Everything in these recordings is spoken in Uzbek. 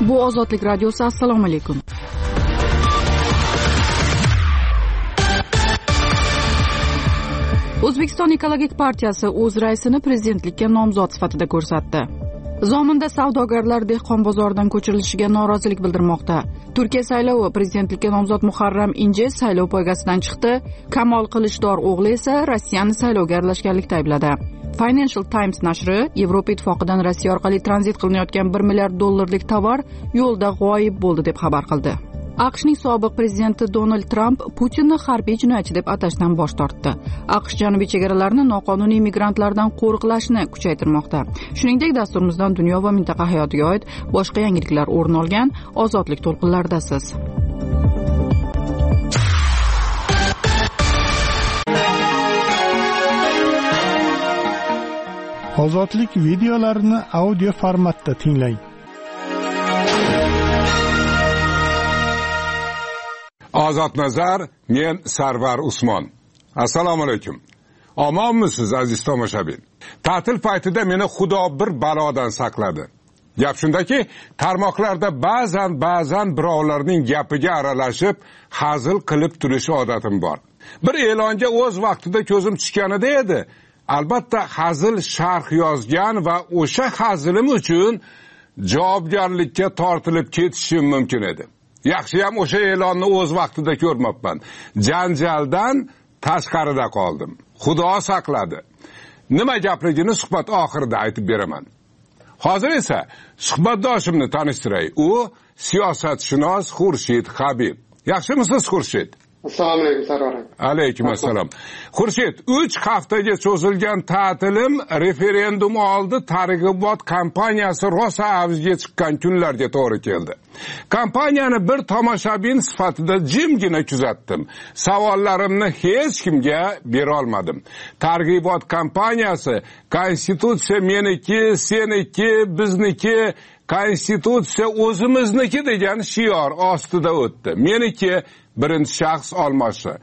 Bu Ozodlik radiosi. Assalomu alaykum. O'zbekiston ekologik partiyasi o'z raisini prezidentlikka nomzod sifatida ko'rsatdi. Zominda savdogarlar dehqon bozoridan ko'chirilishiga norozilik bildirmoqda. Turkiya saylovi prezidentlikka nomzod Muharram Inje saylov poygasidan chiqdi. Kamol Qilichdor o'g'li esa Rossiyani saylovga aralashganlikda aybladi. Financial Times nashri Yevropa ittifoqidan Rossiya orqali tranzit qilinayotgan $1 milliard tovar yo'lda g'oyib bo'ldi deb xabar qildi. AQShning sobiq prezidenti Donald Tramp Putinni harbiy jinoyatchi deb atashdan bosh tortdi. AQSh janubiy chegaralarini noqonuniy migrantlardan qo'riqlashni kuchaytirmoqda. Shuningdek, dasturimizdan dunyo va mintaqa hayotiga oid boshqa yangiliklar o'rin olgan. Ozodlik to'lqinlaridasiz. Ozodlik videolarini audio formatda tinglang. Ozod nazar, men Sarvar Usmon. Assalomu alaykum. Omonmisiz aziz tomoshabin? Ta'til paytida meni Xudo bir balodan saqladi. Gap shundaki, tarmoqlarda ba'zan birovlarning gapiga aralashib, hazil qilib turish odatim bor. Bir e'longa o'z vaqtida ko'zim tushganida edi. Albatta hazil sharh yozgan va o'sha hazilim uchun javobgarlikka tortilib ketishim mumkin edi. Yaxshiyam o'sha e'lonni o'z vaqtida ko'rmabman. Janjaldan tashqarida qoldim. Xudo saqladi. Nima gapligini suhbat oxirida aytib beraman. Hozir esa suhbatdoshimni tanishtiray. U siyosatshunos Xurshid Habib. Yaxshimisiz Xurshid? Assalomu alaykum Sarvar. Alaykum assalom. Xurshid, 3 haftaga cho'zilgan ta'tilim referendum oldi targ'ibot kampaniyasi rosa avjiga chiqqan kunlarga to'g'ri keldi. Kampaniyani bir tomoshabin sifatida jimgina kuzatdim. Savollarimni hech kimga bera olmadim. Targ'ibot kampaniyasi konstitutsiya meniki, seniki, bizniki, konstitutsiya o'zimizniki degan shior ostida o'tdi. Meniki birinchi shaxs olmoshi,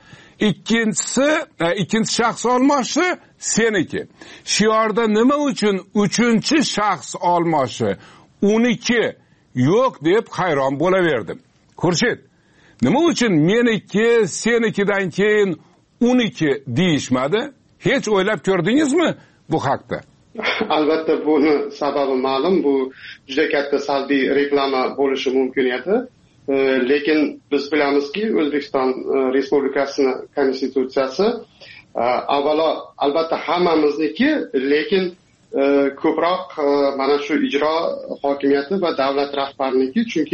ikkinchi shaxs olmoshi seniki. Shiorda nima uchun uchinchi shaxs olmoshi uniki yo'q deb hayron bo'laverdim. Xurshid, nima uchun meniki, senikidan keyin uniki deyishmadi? Hech o'ylab ko'rdingizmi bu haqda? Albatta buni sababi ma'lum, bu juda katta salbiy reklama bo'lishi mumkin edi. Lekin biz bilamizki, O'zbekiston Respublikasining konstitutsiyasi avvalo albatta hammamizniki, lekin ko'proq mana shu ijro hokimiyati va davlat rahbariniki, chunki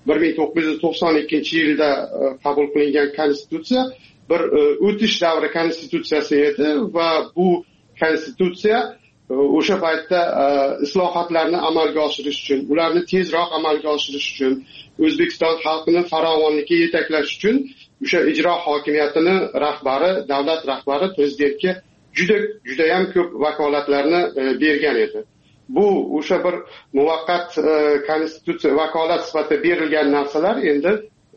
1992-yilda qabul qilingan konstitutsiya bir o'tish davri konstitutsiyasi edi va bu konstitutsiya o'sha paytda islohotlarni amalga oshirish uchun, ularni tezroq amalga oshirish uchun, O'zbekiston xalqini farovonlikka yetaklash uchun o'sha ijro hokimiyatini rahbari, davlat rahbari prezidentga juda ham ko'p vakolatlarni bergan edi. Bu o'sha bir muvaqqat konstitutsiya vakolat sifatida berilgan narsalar endi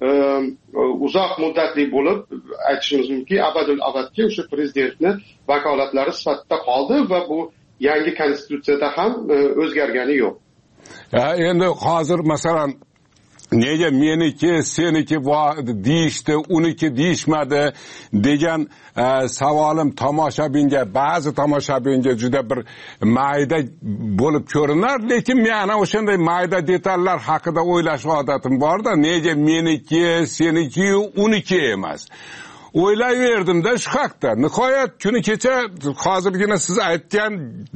uzoq muddatli bo'lib, aytishimiz mumkin, abadul abadga o'sha prezidentni vakolatlari sifatida qoldi va bu yangi konstitutsiyada ham o'zgargani yo'q. Endi hozir masalan nega meniki, seniki deyishdi, uniki deyishmadi degan savolim ba'zi tomoshabinga juda bir mayda bo'lib ko'rinar, lekin men o'shanday mayda detallar haqida o'ylash odatim bor-da, nega meniki, seniki, uniki emas. O'ylayverdimda shu haqda. Nihoyat kuni kecha hozirgina siz aytgan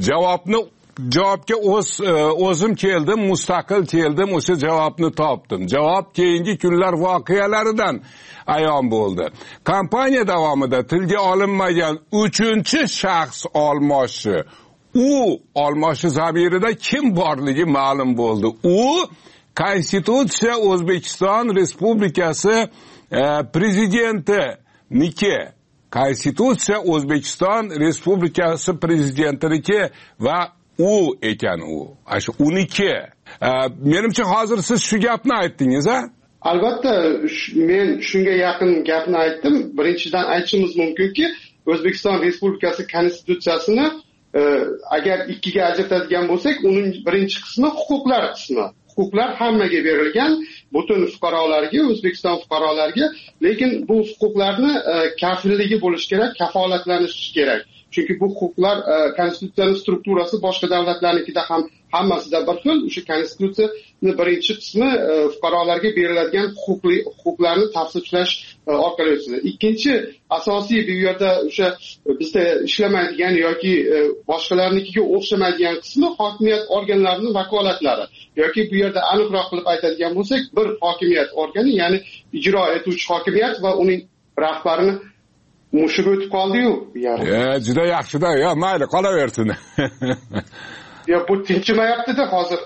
javobga o'zim keldim, mustaqil keldim, o'sha javobni topdim. Javob keyingi kunlar voqealaridan ayon bo'ldi. Kampaniya davomida tilga olinmagan uchinchi shaxs olmoshi, olmoshi zamirida kim borligi ma'lum bo'ldi. U Konstitutsiya O'zbekiston Respublikasi prezidenti niki, Konstitutsiya O'zbekiston Respublikasi prezidentiniki va u ekan u. Shu uniki. Menimcha hozir siz shu gapni aytdingiz, a? Albatta, men shunga yaqin gapni aytdim. Birinchidan aytishimiz mumkinki, O'zbekiston Respublikasi konstitutsiyasini agar ikkiga ajratadigan bo'lsak, uning birinchi qismi huquqlar qismi. huquqlar hammaga berilgan, butun fuqarolarga, O'zbekiston fuqarolariga, lekin bu huquqlarni kafilligi bo'lishi kerak, kafolatlanishi kerak. Chunki bu huquqlar konstitutsiyaning strukturasi boshqa davlatlarnikida ham hammasida bir xil. O'sha konstitutsiyaning birinchi qismi fuqarolarga beriladigan huquqlarni tavsiflash orqali o'tadi. Ikkinchi asosiy bu yerda o'sha bizda ishlamaydigan yoki boshqalarnikiga o'xshamaydigan qismi hokimiyat organlarining vakolatlari. Yoki bu yerda aniqroq qilib aytadigan bo'lsak, bir hokimiyat organi, ya'ni ijro etuvchi hokimiyat va uning rahbarini mushib o'tib qoldi-yu. Juda yaxshi-da, yo mayli, qolaversin. Yo, bu tinchimayapti-da hozir.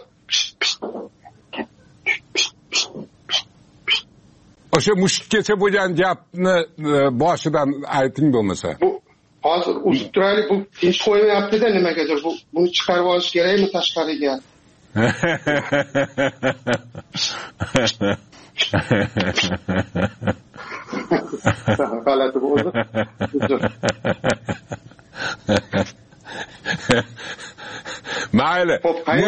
O'sha mushukgacha bo'lgan gapni boshidan ayting bo'lmasa. Bu hozir uzib turaylik, bu tinch qo'ymayapti-da nimagadir. Buni chiqarib olish kerakmi tashqariga? G'alati bo'ldi. Mayli.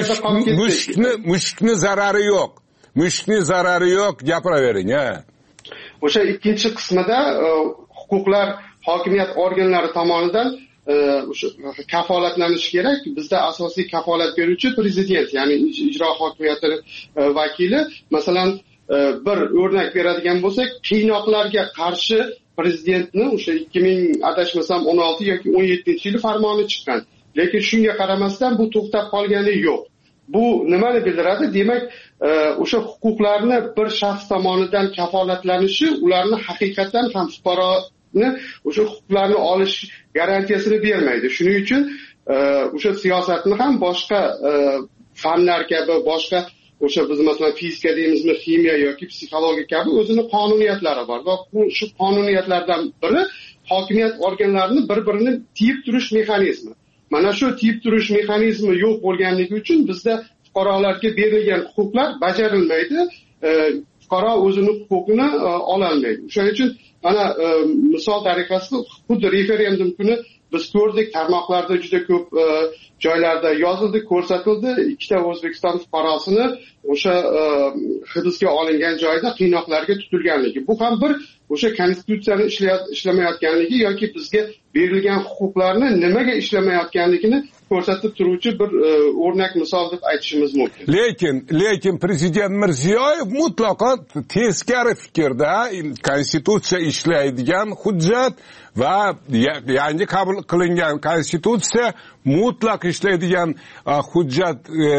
Mushukni zarari yo'q. Mushukning zarari yo'q, gapiravering, ha. O'sha ikkinchi qismida huquqlar hokimiyat organlari tomonidan o'sha kafolatlanishi kerak. Bizda asosiy kafolat beruvchi prezident, ya'ni ijro hokimiyati vakili. Masalan, bir o'rnak beradigan bo'lsak, qiynoqlarga qarshi prezidentni o'sha 2000 adashmasam 16 yoki 17-yil farmoni chiqqan. Lekin shunga qaramasdan bu to'xtab qolgani yo'q. Bu nimani bildiradi? Demak, o'sha huquqlarni bir shaxs tomonidan kafolatlanishi ularni haqiqatan ham fuqaroni o'sha huquqlarni olish garantiyasini bermaydi. Shuning uchun o'sha siyosatni ham boshqa fanlar kabi, boshqa o'sha biz masalan fizika deymizmi, ximiya yoki psixologiya kabi o'zini qonuniyatlari bor va shu qonuniyatlardan biri hokimiyat organlarini bir-birini tiyib turish mexanizmi. Mana shu tiyib turish mexanizmi yo'q bo'lganligi uchun bizda fuqarolarga berilgan huquqlar bajarilmaydi, fuqaro o'zining huquqini ola olmaydi. Shuning uchun mana misol tariqasida xuddi referendum kuni biz ko'rdik, tarmoqlarda juda ko'p joylarda yozildi, ko'rsatildi, ikkita O'zbekiston fuqarosini o'sha hibsga olingan joyda qiynoqlarga tutilganligi. Bu ham bir o'sha konstitutsiyani ishlamayotganligi yoki bizga berilgan huquqlarni nimaga ishlamayotganligini ko'rsatib turuvchi bir o'rnak misol deb aytishimiz mumkin. Lekin prezident Mirziyoyev mutlaqo teskari fikrda, konstitutsiya ishlaydigan hujjat va yangi qabul qilingan konstitutsiya mutlaq ishlaydigan hujjat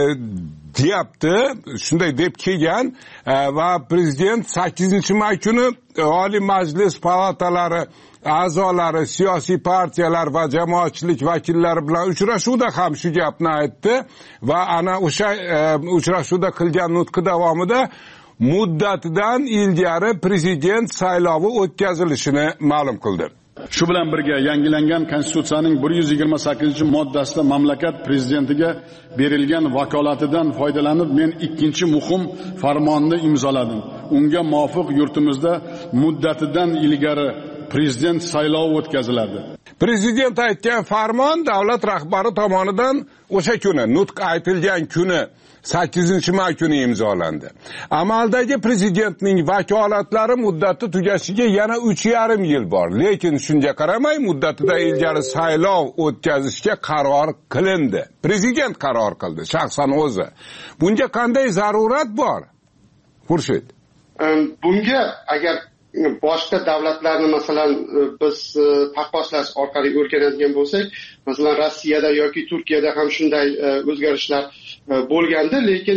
deyapti, shunday deb kelgan va prezident 8-may kuni Oliy Majlis palatalari a'zolari, siyosiy partiyalar va jamoatchilik vakillari bilan uchrashuvda ham shu gapni aytdi va ana o'sha uchrashuvda qilgan nutqi davomida muddatidan ilgari prezident saylovi o'tkazilishini ma'lum qildi. Shu bilan birga yangilangan konstitutsiyaning 128-moddasida mamlakat prezidentiga berilgan vakolatidan foydalanib men ikkinchi muhim farmonni imzoladim. Unga muvofiq yurtimizda muddatidan ilgari prezident saylovi o'tkaziladi. Prezident aytgan farmon davlat rahbari tomonidan o'sha kuni, nutq aytilgan kuni 8-may kuni imzolandi. Amaldagi prezidentning vakolatlari muddati tugashiga yana 3,5 yil bor. Lekin shunga qaramay muddatidan ilgari saylov o'tkazishga qaror qilindi. Prezident qaror qildi, shaxsan o'zi. Bunga qanday zarurat bor? Xurshid. Bunga agar boshqa davlatlarni masalan biz taqqoslash orqali o'rganadigan bo'lsak, masalan Rossiyada yoki Turkiyada ham shunday o'zgarishlar bo'lgandi, lekin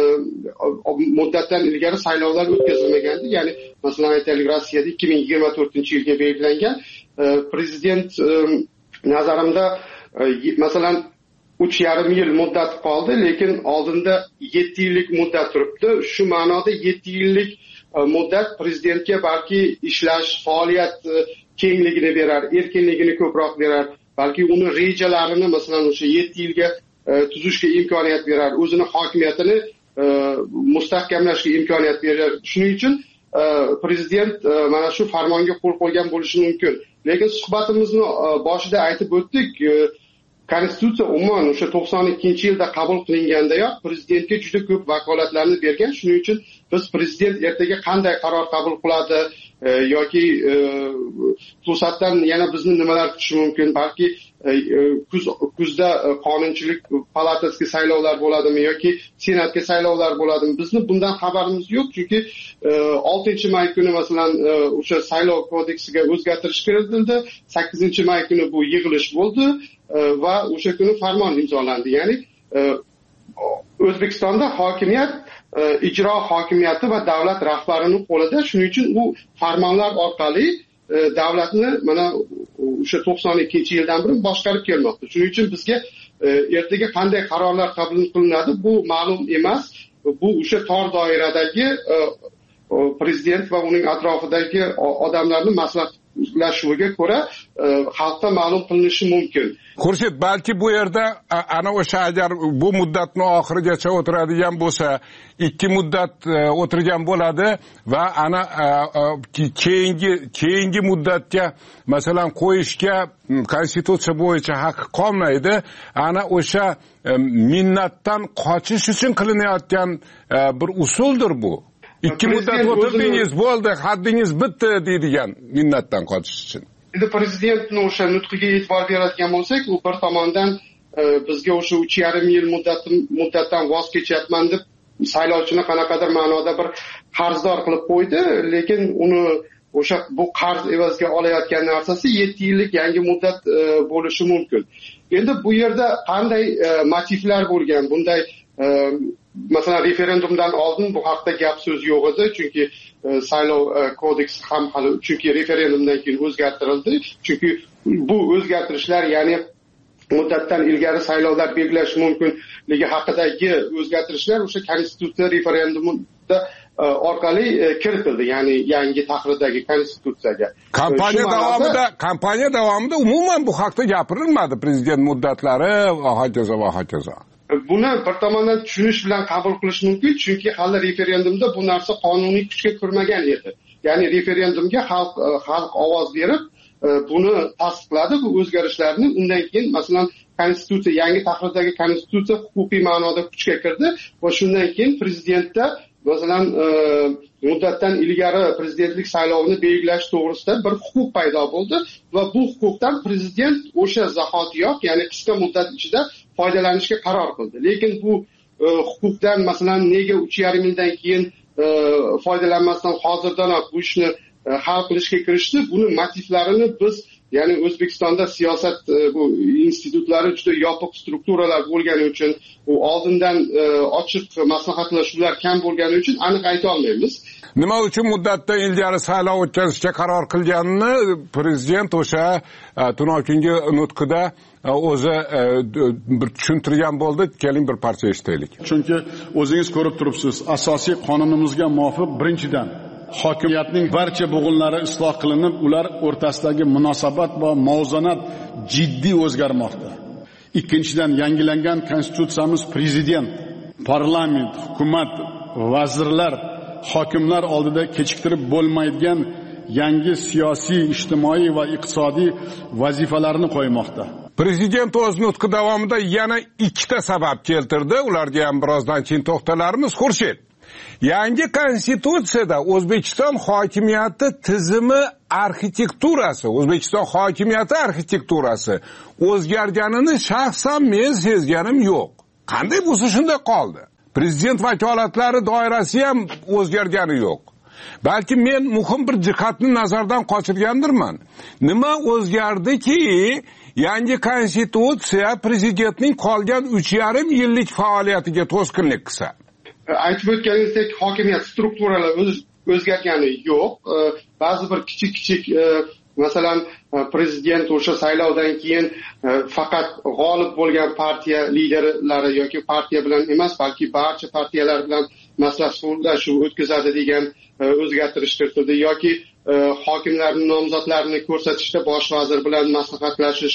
muddatdan ilgari saylovlar o'tkazilmagandi. Ya'ni masalan aytaylik, Rossiyada 2024-yilga belgilangan prezident nazarimda masalan 3,5 yil muddat qoldi, lekin oldinda 7 yillik muddat turibdi. Shu ma'noda 7 yillik muddat prezidentga balki ishlash, faoliyat kengligini berar, erkinligini ko'proq berar, balki uni rejalarini masalan o'sha 7 yilga tuzishga imkoniyat berar, o'zini hokimiyatini mustahkamlashga imkoniyat berar. Shuning uchun prezident mana shu farmonga qo'l qo'ygan bo'lishi mumkin. Lekin suhbatimizni boshida aytib o'tdik, konstitutsiya umuman o'sha 92-yilda qabul qilingandayoq prezidentga juda ko'p vakolatlarni bergan. Shuning uchun biz prezident ertaga qanday qaror qabul qiladi yoki to'satdan yana bizni nimalar kutishi mumkin, balki kuzda qonunchilik palatasiga saylovlar bo'ladimi yoki senatga saylovlar bo'ladimi, bizni bundan xabarimiz yo'q. Chunki 6-may kuni masalan o'sha saylov kodeksiga o'zgartirish kiritildi, 8-may kuni bu yig'ilish bo'ldi va o'sha kuni farmon imzolandi. Ya'ni O'zbekistonda hokimiyat ijro hokimiyati va davlat rahbarining qo'lida. Shuning uchun u farmonlar orqali davlatni mana o'sha 92-yildan beri boshqarib kelmoqda. Shuning uchun bizga ertaga qanday qarorlar qabul qilinadi bu ma'lum emas. Bu o'sha tor doiradagi prezident va uning atrofidagi odamlarning maslahatlashuviga ko'ra xalqqa ma'lum qilinishi mumkin. Xurshid, balki bu yerda ana o'sha agar bu muddatni oxirigacha o'tiradigan bo'lsa, 2 muddat o'tirgan bo'ladi va ana keyingi muddatga masalan qo'yishga konstitutsiya bo'yicha haqqi qolmaydi. Ana o'sha minnatdan qochish uchun qilinayotgan bir usuldir bu. 2 muddat o'tirdingiz, bo'ldi, haddingiz bitdi deydigan minnatdan qochish uchun. Endi prezidentning o'sha nutqiga e'tibor beradigan bo'lsak, u bir tomondan bizga o'sha 3,5 yil muddatdan voz kechyapman deb saylovchini qanaqadir ma'noda bir qarzdor qilib qo'ydi, lekin uni o'sha bu qarz evaziga olayotgan narsasi 7 yillik yangi muddat bo'lishi mumkin. Endi bu yerda qanday motivlar bo'lgan? Bunday masalan referendumdan oldin bu haqda gap so'z yo'q edi, chunki saylov kodeksi ham hali chunki referendumdan keyin o'zgartirildi. Chunki bu o'zgartirishlar, ya'ni muddatdan ilgari saylovlar belgilash mumkinligi haqidagi o'zgartirishlar o'sha konstitutsiya referendumida orqali kiritildi, ya'ni yangi tahrirdagi konstitutsiyaga. Kampaniya davomida umuman bu haqda gapirilmadi, prezident muddatlari va hokazo. Buni bir tomondan tushunish bilan qabul qilish mumkin, chunki hali referendumda bu narsa qonuniy kuchga kirmagan edi. Ya'ni referendumga xalq ovoz berib, buni tasdiqladi, bu o'zgarishlarni. Undan keyin masalan konstitutsiya, yangi tahrirdagi konstitutsiya huquqiy ma'noda kuchga kirdi va shundan keyin prezidentda masalan muddatdan ilgari prezidentlik saylovini belgilash to'g'risida bir huquq paydo bo'ldi va bu huquqdan prezident o'sha zahotiyoq, ya'ni qisqa muddat ichida foydalanishga qaror qildi. Lekin bu huquqdan masalan nega 3,5 yildan keyin foydalanmasdan hozirdanoq bu ishni hal qilishga kirishdi? Buni motivlarini biz, ya'ni O'zbekistonda siyosat bu institutlari juda yopiq strukturalar bo'lgani uchun, u oldindan ochiq maslahatlashuvlar kam bo'lgani uchun aniq ayta olmaymiz. Nima uchun muddatdan ilgari saylov o'tkazishga qaror qilganini prezident o'sha tunov kungi nutqida o'zi bir tushuntirgan bo'ldi. Keling bir parcha eshitaylik. Chunki o'zingiz ko'rib turibsiz, asosiy qonunimizga muvofiq birinchidan hokimiyatning barcha bo'g'inlari isloh qilinib, ular o'rtasidagi munosabat va muvozanat jiddiy o'zgarmoqda. Ikkinchidan, yangilangan konstitutsiyamiz prezident, parlament, hukumat, vazirlar, hokimlar oldida kechiktirib bo'lmaydigan yangi siyosiy, ijtimoiy va iqtisodiy vazifalarni qo'ymoqda. Prezident o'z nutqi davomida yana 2 ta sabab keltirdi. Ularga ham birozdan keyin to'xtalarmiz. Xurshid, yangi konstitutsiyada O'zbekiston hokimiyati tizimi arxitekturasi, O'zbekiston hokimiyati arxitekturasi o'zgarganini shaxsan men sezganim yo'q. Qanday bo'lsa shunday qoldi. Prezident vakolatlari doirasi ham o'zgargani yo'q. Balki men muhim bir jihatni nazardan qochirgandirman. Nima o'zgardiki, yangi konstitutsiya prezidentning qolgan 3,5 yillik faoliyatiga to'sqinlik qilsa? Aytib o'tganingizdek, hokimiyat strukturalari o'zgargani yo'q. Ba'zi bir kichik masalan prezident o'sha saylovdan keyin faqat g'olib bo'lgan partiya liderlari yoki partiya bilan emas, balki barcha partiyalar bilan maslahatlashuv o'tkazadi degan o'zgartirish kiritildi, yoki hokimlarning nomzodlarini ko'rsatishda bosh vazir bilan maslahatlashish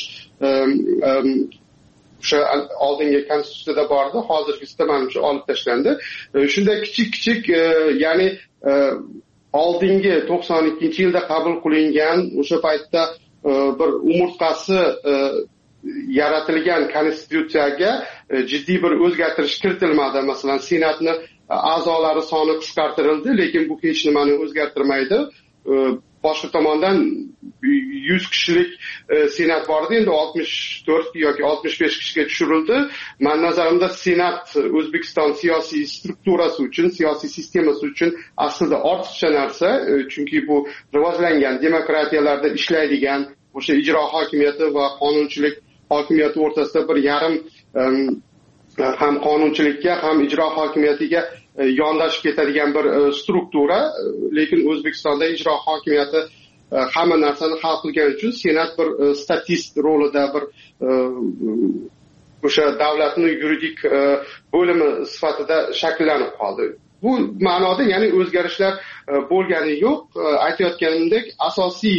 o'sha oldingi konstitutsiyada bor edi, hozirgisida menimcha olib tashlandi. Shunday kichik ya'ni oldingi 92-yilda qabul qilingan o'sha paytda bir umurtqasi yaratilgan konstitutsiyaga jiddiy bir o'zgartirish kiritilmadi. Masalan, senatni a'zolari soni qisqartirildi, lekin bu hech nimani o'zgartirmaydi. Boshqa tomondan 100 kishilik senat bor edi, endi 64 yoki 65 kishiga tushirildi. Men nazarimda senat O'zbekiston siyosiy strukturasi uchun, siyosiy sistemasi uchun aslida ortiqcha narsa, chunki bu rivojlangan demokratiyalarda ishlaydigan o'sha ijro hokimiyati va qonunchilik hokimiyati o'rtasida bir yarim ham qonunchilikka ham ijro hokimiyatiga yondashib ketadigan bir struktura, lekin O'zbekistonda ijro hokimiyati hamma narsani hal qilgani uchun senat bir statist rolida, bir o'sha davlatning yuridik bo'limi sifatida shakllanib qoldi. Bu ma'noda ya'ni o'zgarishlar bo'lgani yo'q. Aytayotganimdek, asosiy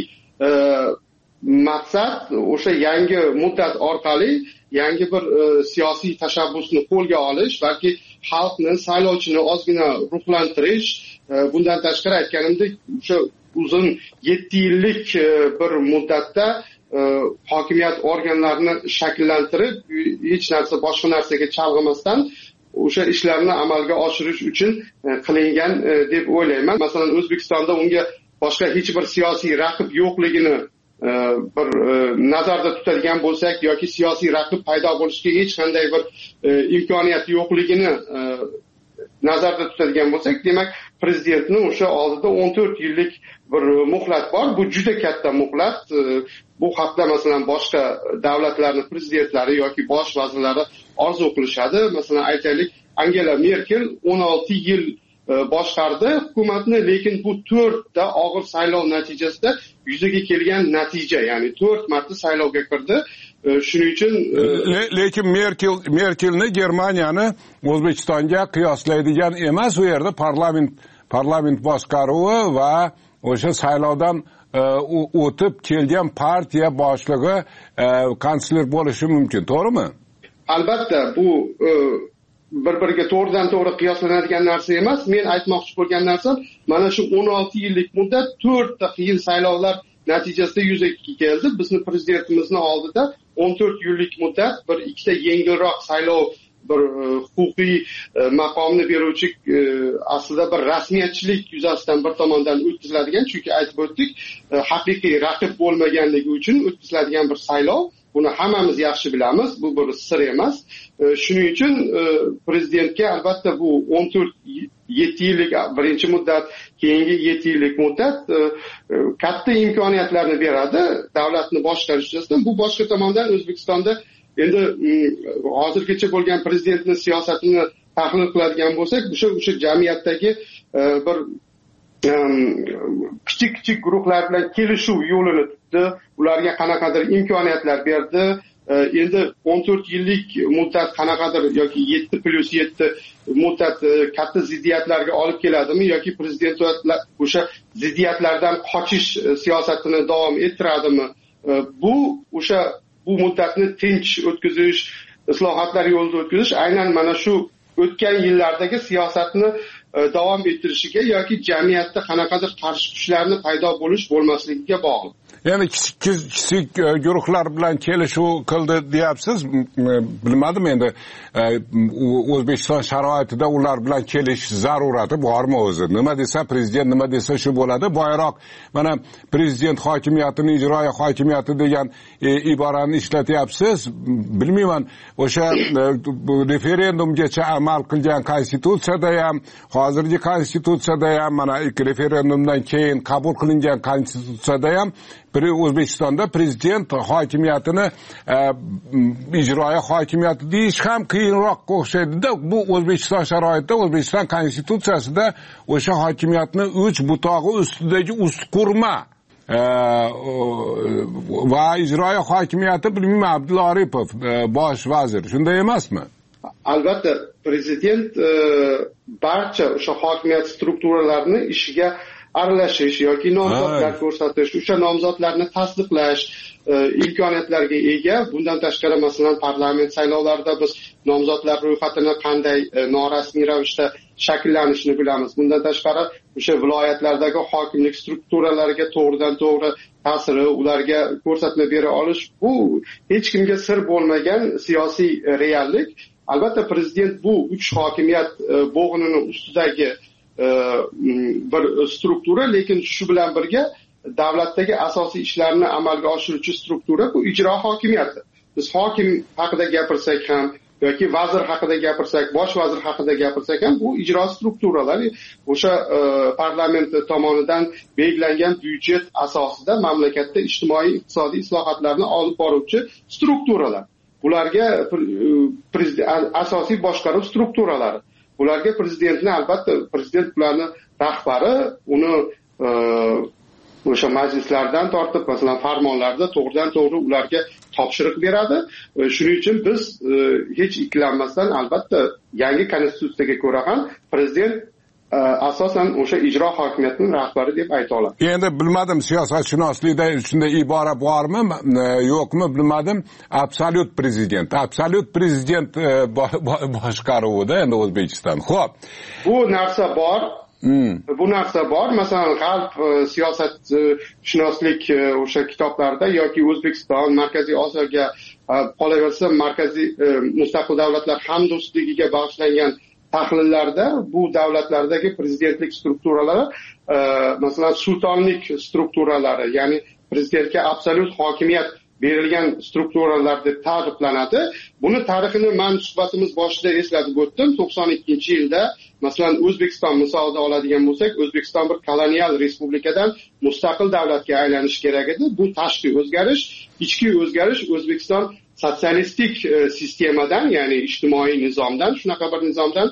maqsad o'sha yangi muddat orqali yangi bir siyosiy tashabbusni qo'lga olish, balki xalqni, saylovchini ozgina ruhlantirish. Bundan tashqari aytganimdek, o'sha uzun 7 yillik bir muddatda hokimiyat organlarini shakllantirib, hech narsa boshqa narsaga chalg'imasdan o'sha ishlarni amalga oshirish uchun qilingan deb o'ylayman. Masalan, O'zbekistonda unga boshqa hech bir siyosiy raqib yo'qligini bir nazarda tutadigan bo'lsak yoki siyosiy raqib paydo bo'lishiga hech qanday bir imkoniyat yo'qligini nazarda tutadigan bo'lsak, demak prezidentning o'sha oldida 14 yillik bir muhlat bor. Bu juda katta muhlat. Bu haqda masalan boshqa davlatlarning prezidentlari yoki bosh vazirlari orzu qilishadi. Masalan, aytaylik, Angela Merkel 16 yil boshqardi hukumatni, lekin bu 4 ta og'ir saylov natijasida yuzaga kelgan natija, ya'ni 4 marta saylovga kirdi. Shuning uchun lekin Merkelni Germaniyani O'zbekistonga qiyoslaydigan emas, u yerda parlament boshqaruvi va o'sha saylovdan o'tib kelgan partiya boshlig'i kansler bo'lishi mumkin, to'g'rimi? Albatta, bu bir-biriga to'g'ridan to'g'ri qiyoslanadigan narsa emas. Men aytmoqchi bo'lgan narsam, mana shu 16 yillik muddat 4 ta qiyin saylovlar natijasida yuzaga keldi. Bizni prezidentimizning oldida 14 yillik muddat bir ikkita yengilroq saylov, bir huquqiy maqomni beruvchi aslida bir rasmiyatchilik yuzasidan bir tomondan o'tkaziladigan, chunki aytib o'tdik, haqiqiy raqib bo'lmaganligi uchun o'tkaziladigan bir saylov. Buni hammamiz yaxshi bilamiz, bu bir sir emas. Shuning uchun prezidentga albatta bu 7 yillik birinchi muddat, keyingi 7 yillik muddat katta imkoniyatlarni beradi davlatni boshqarish yuzasidan. Bu boshqa tomondan O'zbekistonda endi hozirgacha bo'lgan prezidentning siyosatini tahlil qiladigan bo'lsak, o'sha jamiyatdagi bir kichik guruhlar bilan kelishuv yo'lini tutdi, ularga qanaqadir imkoniyatlar berdi. Endi 14 yillik muddat qanaqadir yoki 7+7 muddat katta ziddiyatlarga olib keladimi yoki prezident o'sha ziddiyatlardan qochish siyosatini davom ettiradimi? Bu muddatni tinch o'tkazish, islohotlar yo'lida o'tkazish aynan mana shu o'tgan yillardagi siyosatni davom ettirishiga yoki jamiyatda qanaqadir qarshi kuchlarni paydo bo'lmasligiga bog'liq. Ya'ni kichik guruhlar bilan kelishuv qildi deyapsiz. Bilmadim endi O'zbekiston sharoitida ular bilan kelishish zarurati bormi o'zi? Nima desa prezident, nima desa shu bo'ladi. Boyroq mana prezident hokimiyatini ijroiya hokimiyati degan iborani ishlatyapsiz. Bilmayman, o'sha referendumgacha amal qilgan konstitutsiyada ham, hozirgi konstitutsiyada ham, mana referendumdan keyin qabul qilingan konstitutsiyada ham O'zbekistonda prezident hokimiyatini ijroiya hokimiyati deyish ham qiyinroq o'xshaydi-da. Bu O'zbekiston sharoitida, O'zbekiston konstitutsiyasida o'sha hokimiyatni 3 butog'i ustidagi ustqurma va ijroiya hokimiyati, bilmayman, Abdulla Aripov bosh vazir, shunday emasmi? Albatta, prezident barcha o'sha hokimiyat strukturalarini ishiga aralashish yoki nomzodlar ko'rsatish, o'sha nomzodlarni tasdiqlash imkoniyatlariga ega. Bundan tashqari, masalan, parlament saylovlarida biz nomzodlar ro'yxatini qanday norasmiy ravishda shakllanishini bilamiz. Bundan tashqari o'sha viloyatlardagi hokimlik strukturalariga to'g'ridan to'g'ri ta'siri, ularga ko'rsatma bera olish bu hech kimga sir bo'lmagan siyosiy reallik. Albatta prezident bu uch hokimiyat bo'g'inini ustidagi bir struktura, lekin shu bilan birga davlatdagi asosiy ishlarni amalga oshiruvchi struktura bu ijro hokimiyati. Biz hokim haqida gapirsak ham yoki vazir haqida gapirsak, bosh vazir haqida gapirsak ham bu ijro strukturalar, o'sha parlament tomonidan belgilangan byudjet asosida mamlakatda ijtimoiy iqtisodiy islohotlarni olib boruvchi strukturalar. Bularga asosiy boshqaruv strukturalari. Bularga prezidentni albatta prezident bularni rahbari, uni o'sha majlislardan tortib, masalan, farmonlarda to'g'ridan to'g'ri ularga topshiriq beradi. Shuning uchun biz hech ikkilanmasdan albatta yangi konstitutsiyaga ko'ra ham prezident asosan o'sha ijro hokimiyatining rahbari deb ayta olaman. Endi bilmadim, siyosatshunoslikda shunday ibora bormi, yo'qmi bilmadim. Absolut prezident boshqaruvida endi O'zbekiston. Xo'p. Bu narsa bor. Bu narsa bor. Masalan, g'arb siyosatshunoslik o'sha kitoblarda yoki O'zbekiston, Markaziy Osiyoga qolaversa, markaziy mustaqil davlatlar hamdo'stligiga bag'ishlangan tahlillarda bu davlatlardagi prezidentlik strukturalari, masalan, sultonlik strukturalari, ya'ni prezidentga absolut hokimiyat berilgan strukturalar deb ta'riflanadi. Buni tarixini men suhbatimiz boshida eslatib o'tdim. 92-yilda masalan O'zbekiston misolida oladigan bo'lsak, O'zbekiston bir kolonial respublikadan mustaqil davlatga aylanishi kerak edi. Bu tashqi o'zgarish, ichki o'zgarish O'zbekiston sotsialistik sistemadan, ya'ni ijtimoiy nizomdan, shunaqa bir nizomdan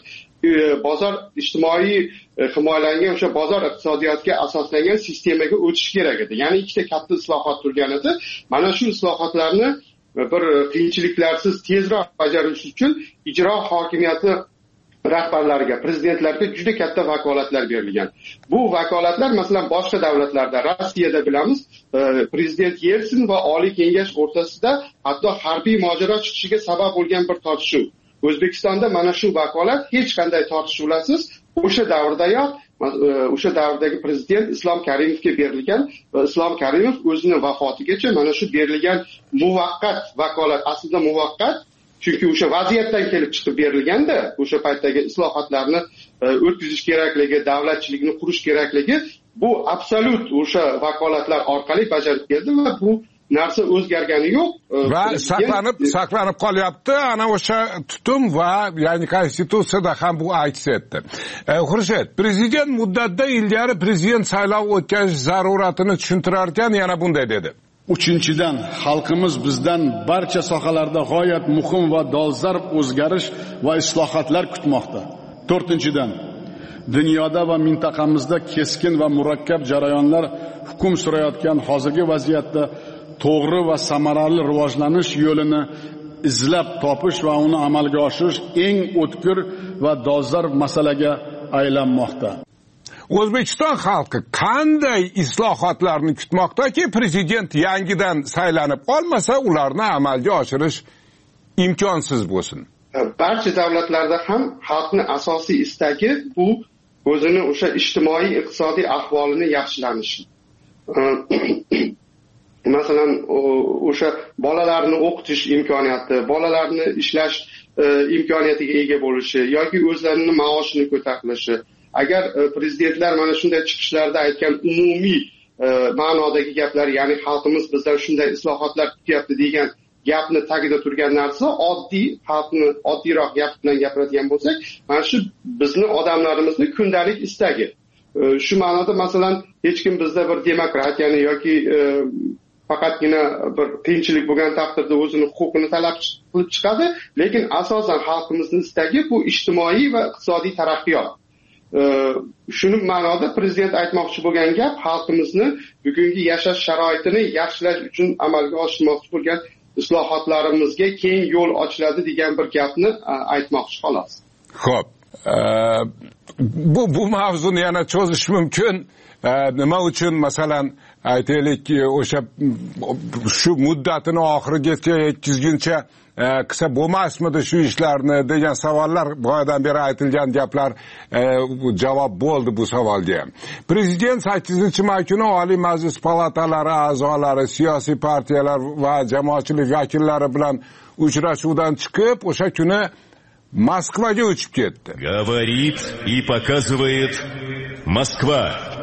bozor ijtimoiy himoyalangan o'sha bozor iqtisodiyotiga asoslangan sistemaga o'tish kerak edi. Ya'ni ikkita katta islohot turgan edi. Mana shu islohotlarni bir qiyinchiliklarsiz tezroq bajarish uchun ijro hokimiyati rahbarlariga, prezidentlarga juda katta vakolatlar berilgan. Bu vakolatlar masalan boshqa davlatlarda, Rossiyada bilamiz, prezident Yelsin va Oliy Kengash o'rtasida hatto harbiy mojaro chiqishiga sabab bo'lgan bir tortishuv. O'zbekistonda mana shu vakolat hech qanday tortishuvlarsiz o'sha davrdayoq o'sha davrdagi prezident Islom Karimovga berilgan va Islom Karimov o'zining vafotigacha mana shu berilgan muvaqqat vakolat, aslida muvaqqat, chunki o'sha vaziyatdan kelib chiqib berilganda, o'sha paytdagi islohotlarni o'tkazish kerakligi, davlatchilikni qurish kerakligi bu absolut o'sha vakolatlar orqali bajarib keldi va bu narsa o'zgargani yo'q va saqlanib qolyapti. Ana o'sha tutum va yangi konstitutsiyada ham bu aks etdi. Xurshid, prezident muddatda ilgari prezident saylovi o'tkazish zaruratini tushuntirar ekan, yana bunday dedi. Uchinchidan, xalqimiz bizdan barcha sohalarda g'oyat muhim va dolzarb o'zgarish va islohotlar kutmoqda. To'rtinchidan, dunyoda va mintaqamizda keskin va murakkab jarayonlar hukm surayotgan hozirgi vaziyatda to'g'ri va samarali rivojlanish yo'lini izlab topish va uni amalga oshirish eng o'tkir va dolzarb masalaga aylanmoqda. O'zbekiston xalqi qanday islohotlarni kutmoqdaki, prezident yangidan saylanib olmasa, ularni amalga oshirish imkonsiz bo'lsin? Barcha davlatlarda ham xalqning asosiy istagi bu o'zini o'sha ijtimoiy iqtisodiy ahvolini yaxshilanishi. Masalan, o'sha bolalarni o'qitish imkoniyati, bolalarni ishlash imkoniyatiga ega bo'lishi yoki o'zlarining maoshini ko'tarilishi. Agar prezidentlar mana shunday chiqishlarda aytgan umumiy ma'nodagi gaplar, ya'ni xalqimiz bizdan shunday islohotlar kutyapti degan gapni tagida turgan narsa oddiy, xalqni oddiyroq gap bilan gapiradigan bo'lsak, mana shu bizni odamlarimizni kundalik istagi. Shu ma'noda masalan hech kim bizda bir demokratiyani yoki faqatgina bir qiyinchilik bo'lgan taqdirda o'zini huquqini talab qilib chiqadi, lekin asosan xalqimizning istagi bu ijtimoiy va iqtisodiy taraqqiyot. Shuni ma'noda prezident aytmoqchi bo'lgan gap xalqimizni bugungi yashash sharoitini yaxshilash uchun amalga oshirmoqchi bo'lgan islohotlarimizga keng yo'l ochiladi degan bir gapni aytmoqchi xolos. Xo'p, bu mavzuni yana cho'zish mumkin. Nima uchun masalan aytaylik o'sha shu muddatini oxiriga yetkazguncha qilsa bo'lmasmidi shu ishlarni degan savollar, boyadan beri aytilgan gaplar javob bo'ldi bu savolga. Prezident 8-may kuni Oliy Majlis palatalari a'zolari, siyosiy partiyalar va jamoatchilik vakillari bilan uchrashuvdan chiqib, o'sha kuni Moskvaga uchib ketdi. Говорит и показывает Москва.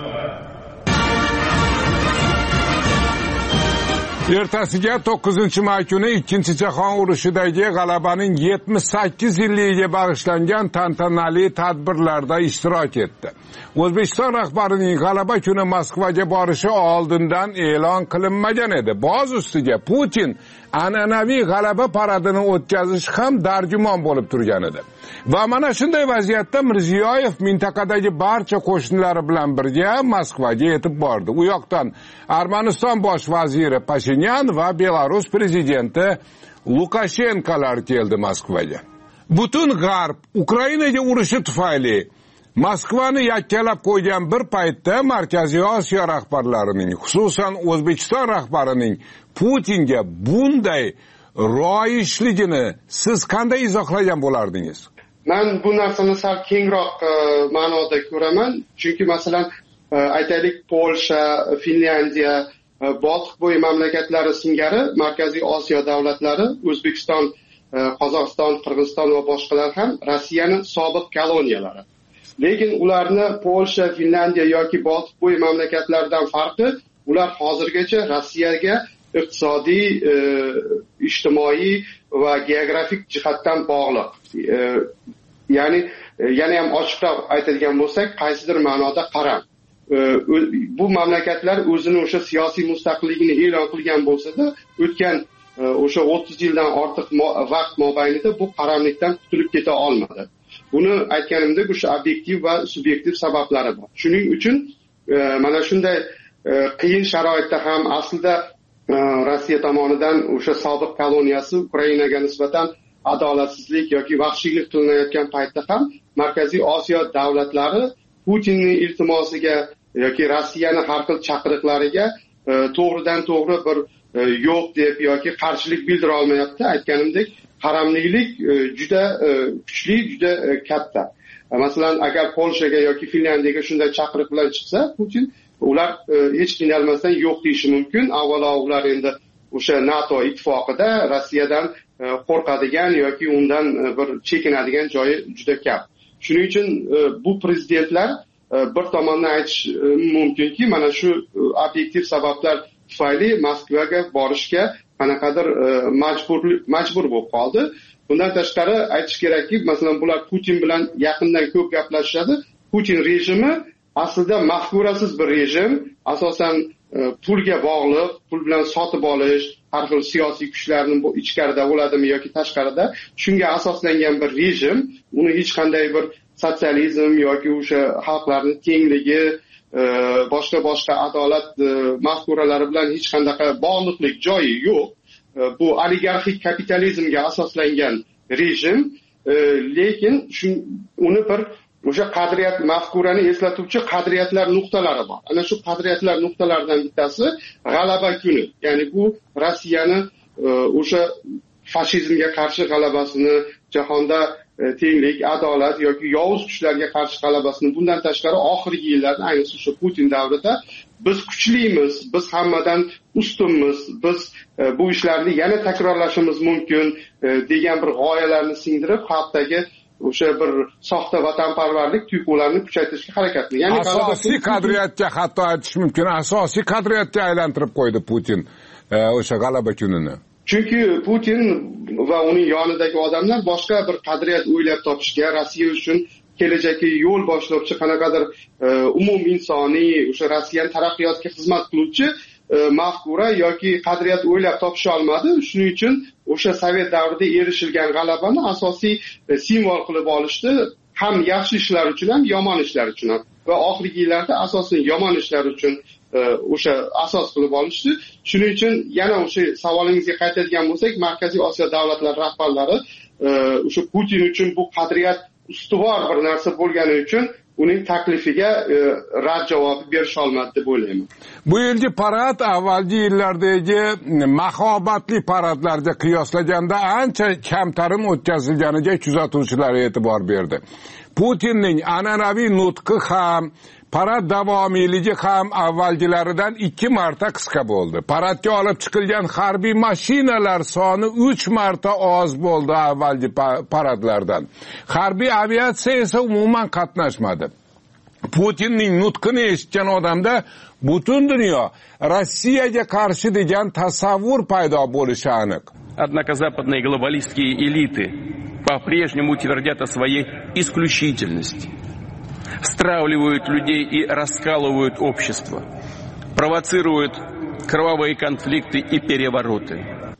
Ertasiga 9-may kuni Ikkinchi jahon urushidagi g'alabaning 78 yilligiga bag'ishlangan tantanali tadbirlarda ishtirok etdi. O'zbekiston rahbarining g'alaba kuni Moskvaga borishi oldindan e'lon qilinmagan edi. Boz ustiga Putin an'anaviy g'alaba paradini o'tkazish ham dargumon bo'lib turgan edi. Va mana shunday vaziyatda Mirziyoyev mintaqadagi barcha qo'shnilari bilan birga Moskvaga yetib bordi. U yoqdan Armaniston bosh vaziri Pashinyan va Belarus prezidenti Lukashenkolar keldi Moskvaga. Butun G'arb Ukrainaga urushi tufayli Moskvani yakkalab qo'ygan bir paytda Markaziy Osiyo rahbarlarining, xususan O'zbekiston rahbarining Putinga bunday royishligini siz qanday izohlagan bo'lardingiz? Men bu narsani sal kengroq ma'noda ko'raman. Chunki masalan, aytaylik Polsha, Finlandiya, Boltiqbo'yi mamlakatlari singari Markaziy Osiyo davlatlari, O'zbekiston, Qozog'iston, Qirg'iziston va boshqalar ham Rossiyaning sobiq koloniyalari. Lekin ularni Polsha, Finlandiya yoki Boltiqbo'yi mamlakatlardan farqi, ular hozirgacha Rossiyaga iqtisodiy, ijtimoiy va geografik jihatdan bog'liq. Ya'ni yana ham ochiqroq aytadigan bo'lsak, qaysidir ma'noda qaram. Bu mamlakatlar o'zini o'sha siyosiy mustaqilligini e'lon qilgan bo'lsa-da, o'tgan o'sha 30 yildan ortiq vaqt mobaynida bu qaramlikdan qutulib keta olmadi. Buni aytganimdek, o'sha obyektiv va subyektiv sabablari bor. Shuning uchun mana shunday qiyin sharoitda ham aslida Rossiya tomonidan o'sha sobiq koloniyasi Ukrainaga nisbatan adolatsizlik yoki vahshiylik qilinayotgan paytda ham Markaziy Osiyo davlatlari Putinning iltimosiga yoki Rossiyani har xil chaqiriqlariga to'g'ridan to'g'ri bir yo'q deb yoki qarshilik bildira olmayapti. Aytganimdek, qaramlilik juda kuchli, juda katta. Masalan, agar Polshaga yoki Finlandiyaga shunday chaqiriq bilan chiqsa, Putin ular hech qiynalmasdan yo'q deyishi mumkin. Avvalo ular endi o'sha NATO ittifoqida Rossiyadan qo'rqadigan yoki undan bir chekinadigan joyi juda kam. Shuning uchun bu prezidentlar bir tomondan aytish mumkinki, mana shu obyektiv sabablar tufayli Moskvaga borishga qanaqadir majbur bo'lib qoldi. Bundan tashqari aytish kerakki, masalan, bular Putin bilan yaqindan ko'p gaplashadi. Putin rejimi aslida mafkurasiz bir rejim, asosan pulga bog'liq, pul bilan sotib olish, har xil siyosiy kuchlarning bu ichkarida bo'ladimi yoki tashqarida, shunga asoslangan bir rejim. Uni hech qanday bir sotsializm yoki o'sha xalqlarning tengligi, boshqa adolat mafkuralari bilan hech qanday bog'liqlik joyi yo'q. Bu oligarxik kapitalizmga asoslangan rejim, lekin uni bir o'sha qadriyat mafkurani eslatuvchi qadriyatlar nuqtalari bor. Ana shu qadriyatlar nuqtalaridan bittasi g'alaba kuni. Ya'ni bu Rossiyani o'sha fashizmga qarshi g'alabasini, jahonda tenglik, adolat yoki yovuz kuchlarga qarshi g'alabasini, bundan tashqari oxirgi yillarda, ayniqsa shu Putin davrida biz kuchlimiz, biz hammadan ustunmiz, biz bu ishlarni yana takrorlashimiz mumkin degan bir g'oyalarni singdirib, xalqdagi o'sha bir soxta vatanparvarlik tuyg'ularini kuchaytirishga harakat qilgan. Ya'ni asosiy qadriyatga, hatto aytish mumkin, asosiy qadriyatga aylantirib qo'ydi Putin o'sha g'alaba kunini. Chunki Putin va uning yonidagi odamlar boshqa bir qadriyat o'ylab topishga, Rossiya uchun kelajakka yo'l boshlovchi qanaqadir umuminsoniy, o'sha Rossiyani taraqqiyotga xizmat qiluvchi mafkura yoki qadriyat o'ylab topisha olmadi. Shuning uchun o'sha Sovet davrida erishilgan g'alabani asosiy simvol qilib olishdi, ham yaxshi ishlar uchun ham yomon ishlar uchun ham. Va oxirgi yillarda asosan yomon ishlar uchun o'sha asos qilib olishdi. Shuning uchun yana o'sha savolingizga qaytadigan bo'lsak, Markaziy Osiyo davlatlari rahbarlari o'sha Putin uchun bu qadriyat ustuvor bir narsa bo'lgani uchun uning taklifiga rad javobi berisha olmadi deb o'ylayman. Bu yilgi parad avvalgi yillardagi mahobatli paradlarga qiyoslaganda ancha kamtarin o'tkazilganiga kuzatuvchilar e'tibor berdi. Putinning an'anaviy nutqi ham, parad davomiyligi ham avvalgilaridan 2 marta qisqa bo'ldi. Paradga olib chiqilgan harbiy mashinalar soni 3 marta oz bo'ldi avvalgi paradlardan. Harbiy aviatsiya esa umuman qatnashmadi. Putinning nutqini eshitgan odamda butun dunyo Rossiyaga qarshi degan tasavvur paydo bo'lishi aniq. Однако западные глобалистские элиты по-прежнему твердят о своей исключительности. Стравливают людей и раскалывают общество. Провоцируют кровавые конфликты и перевороты.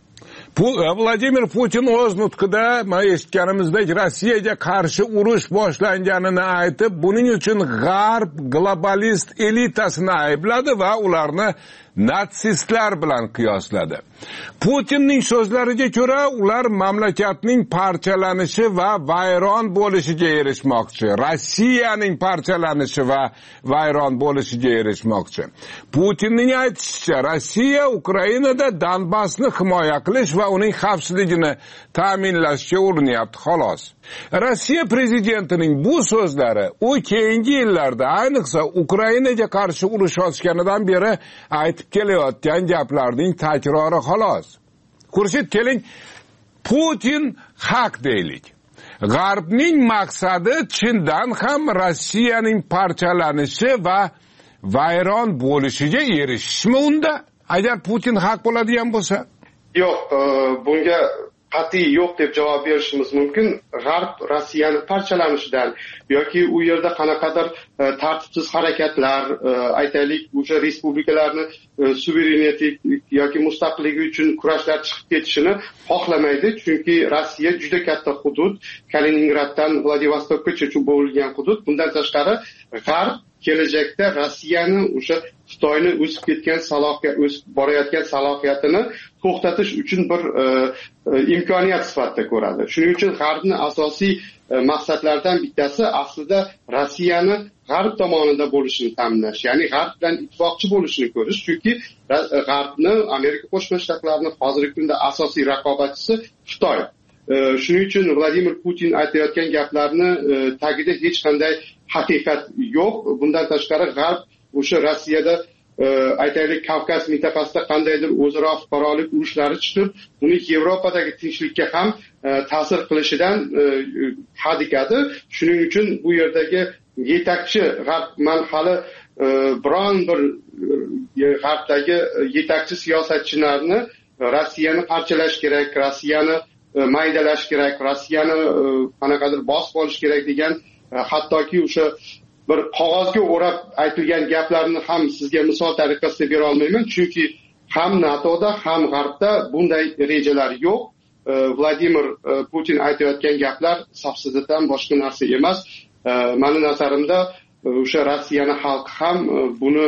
Vladimir Putin o'z nutqida eshitganimizdek Rossiyaga qarshi urush boshlanganini aytib, buning uchun g'arb globalist elitasini aybladi va ularni natsistlar bilan qiyosladi. Putinning so'zlariga ko'ra, ular mamlakatning parchalanishi va vayron bo'lishiga erishmoqchi. Rossiyaning parchalanishi va vayron bo'lishiga erishmoqchi. Putinning aytishicha, Rossiya Ukrainada Donbassni himoya qilish va uning xavfsizligini ta'minlashga urinyapti xolos. Rossiya prezidentining bu so'zlari u keyingi yillarda, ayniqsa Ukrainaga qarshi urush ochganidan beri aytib kelayotgan gaplarning takrori xolos. Xurshid, keling, Putin haq deylik. G'arbning maqsadi chindan ham Rossiyaning parchalanishi va vayron bo'lishiga erishishmi unda? Agar Putin haq bo'ladigan bo'lsa? Yo'q, bunga qat'iy yo'q deb javob berishimiz mumkin. G'arb Rossiyani parchalanishidan yoki u yerda qanaqadir tartibsiz harakatlar, aytaylik, o'sha respublikalarni suvereniteti yoki mustaqilligi uchun kurashlar chiqib ketishini xohlamaydi, chunki Rossiya juda katta hudud, Kaliningraddan Vladivostokgacha bo'lgan hudud. Bundan tashqari G'arb kelajakda Rossiyani o'sha Xitoyni o'sib ketgan o'sib borayotgan salohiyatini to'xtatish uchun bir imkoniyat sifatida ko'radi. Shuning uchun G'arbning asosiy maqsadlaridan bittasi aslida Rossiyani G'arb tomonida bo'lishini ta'minlash, ya'ni G'arb bilan ittifoqchi bo'lishini ko'rish, chunki G'arbni, Amerika Qo'shma Shtatlarining hozirgi kunda asosiy raqobatchisi Xitoy. Shuning uchun Vladimir Putin aytayotgan gaplarni tagida hech qanday haqiqat yo'q. Bundan tashqari G'arb o'sha Rossiyada aytaylik Kavkaz mintaqasida qandaydir o'zaro fuqarolik urushlari chiqib, uni Yevropadagi tinchlikka ham ta'sir qilishidan hadikadi. Shuning uchun bu yerdagi yetakchi G'arb, man hali biron bir G'arbdagi yetakchi siyosatchilarni Rossiyani parchalash kerak, Rossiyani maydalash kerak, Rossiyani qanaqadir bosib olish kerak degan, hattoki o'sha bir qog'ozga o'rab aytilgan gaplarni ham sizga misol tariqasida bera olmayman, chunki ham NATOda ham G'arbda bunday rejalar yo'q. Vladimir Putin aytayotgan gaplar safsatadan boshqa narsa emas. Meni nazarimda o'sha Rossiyani xalqi ham buni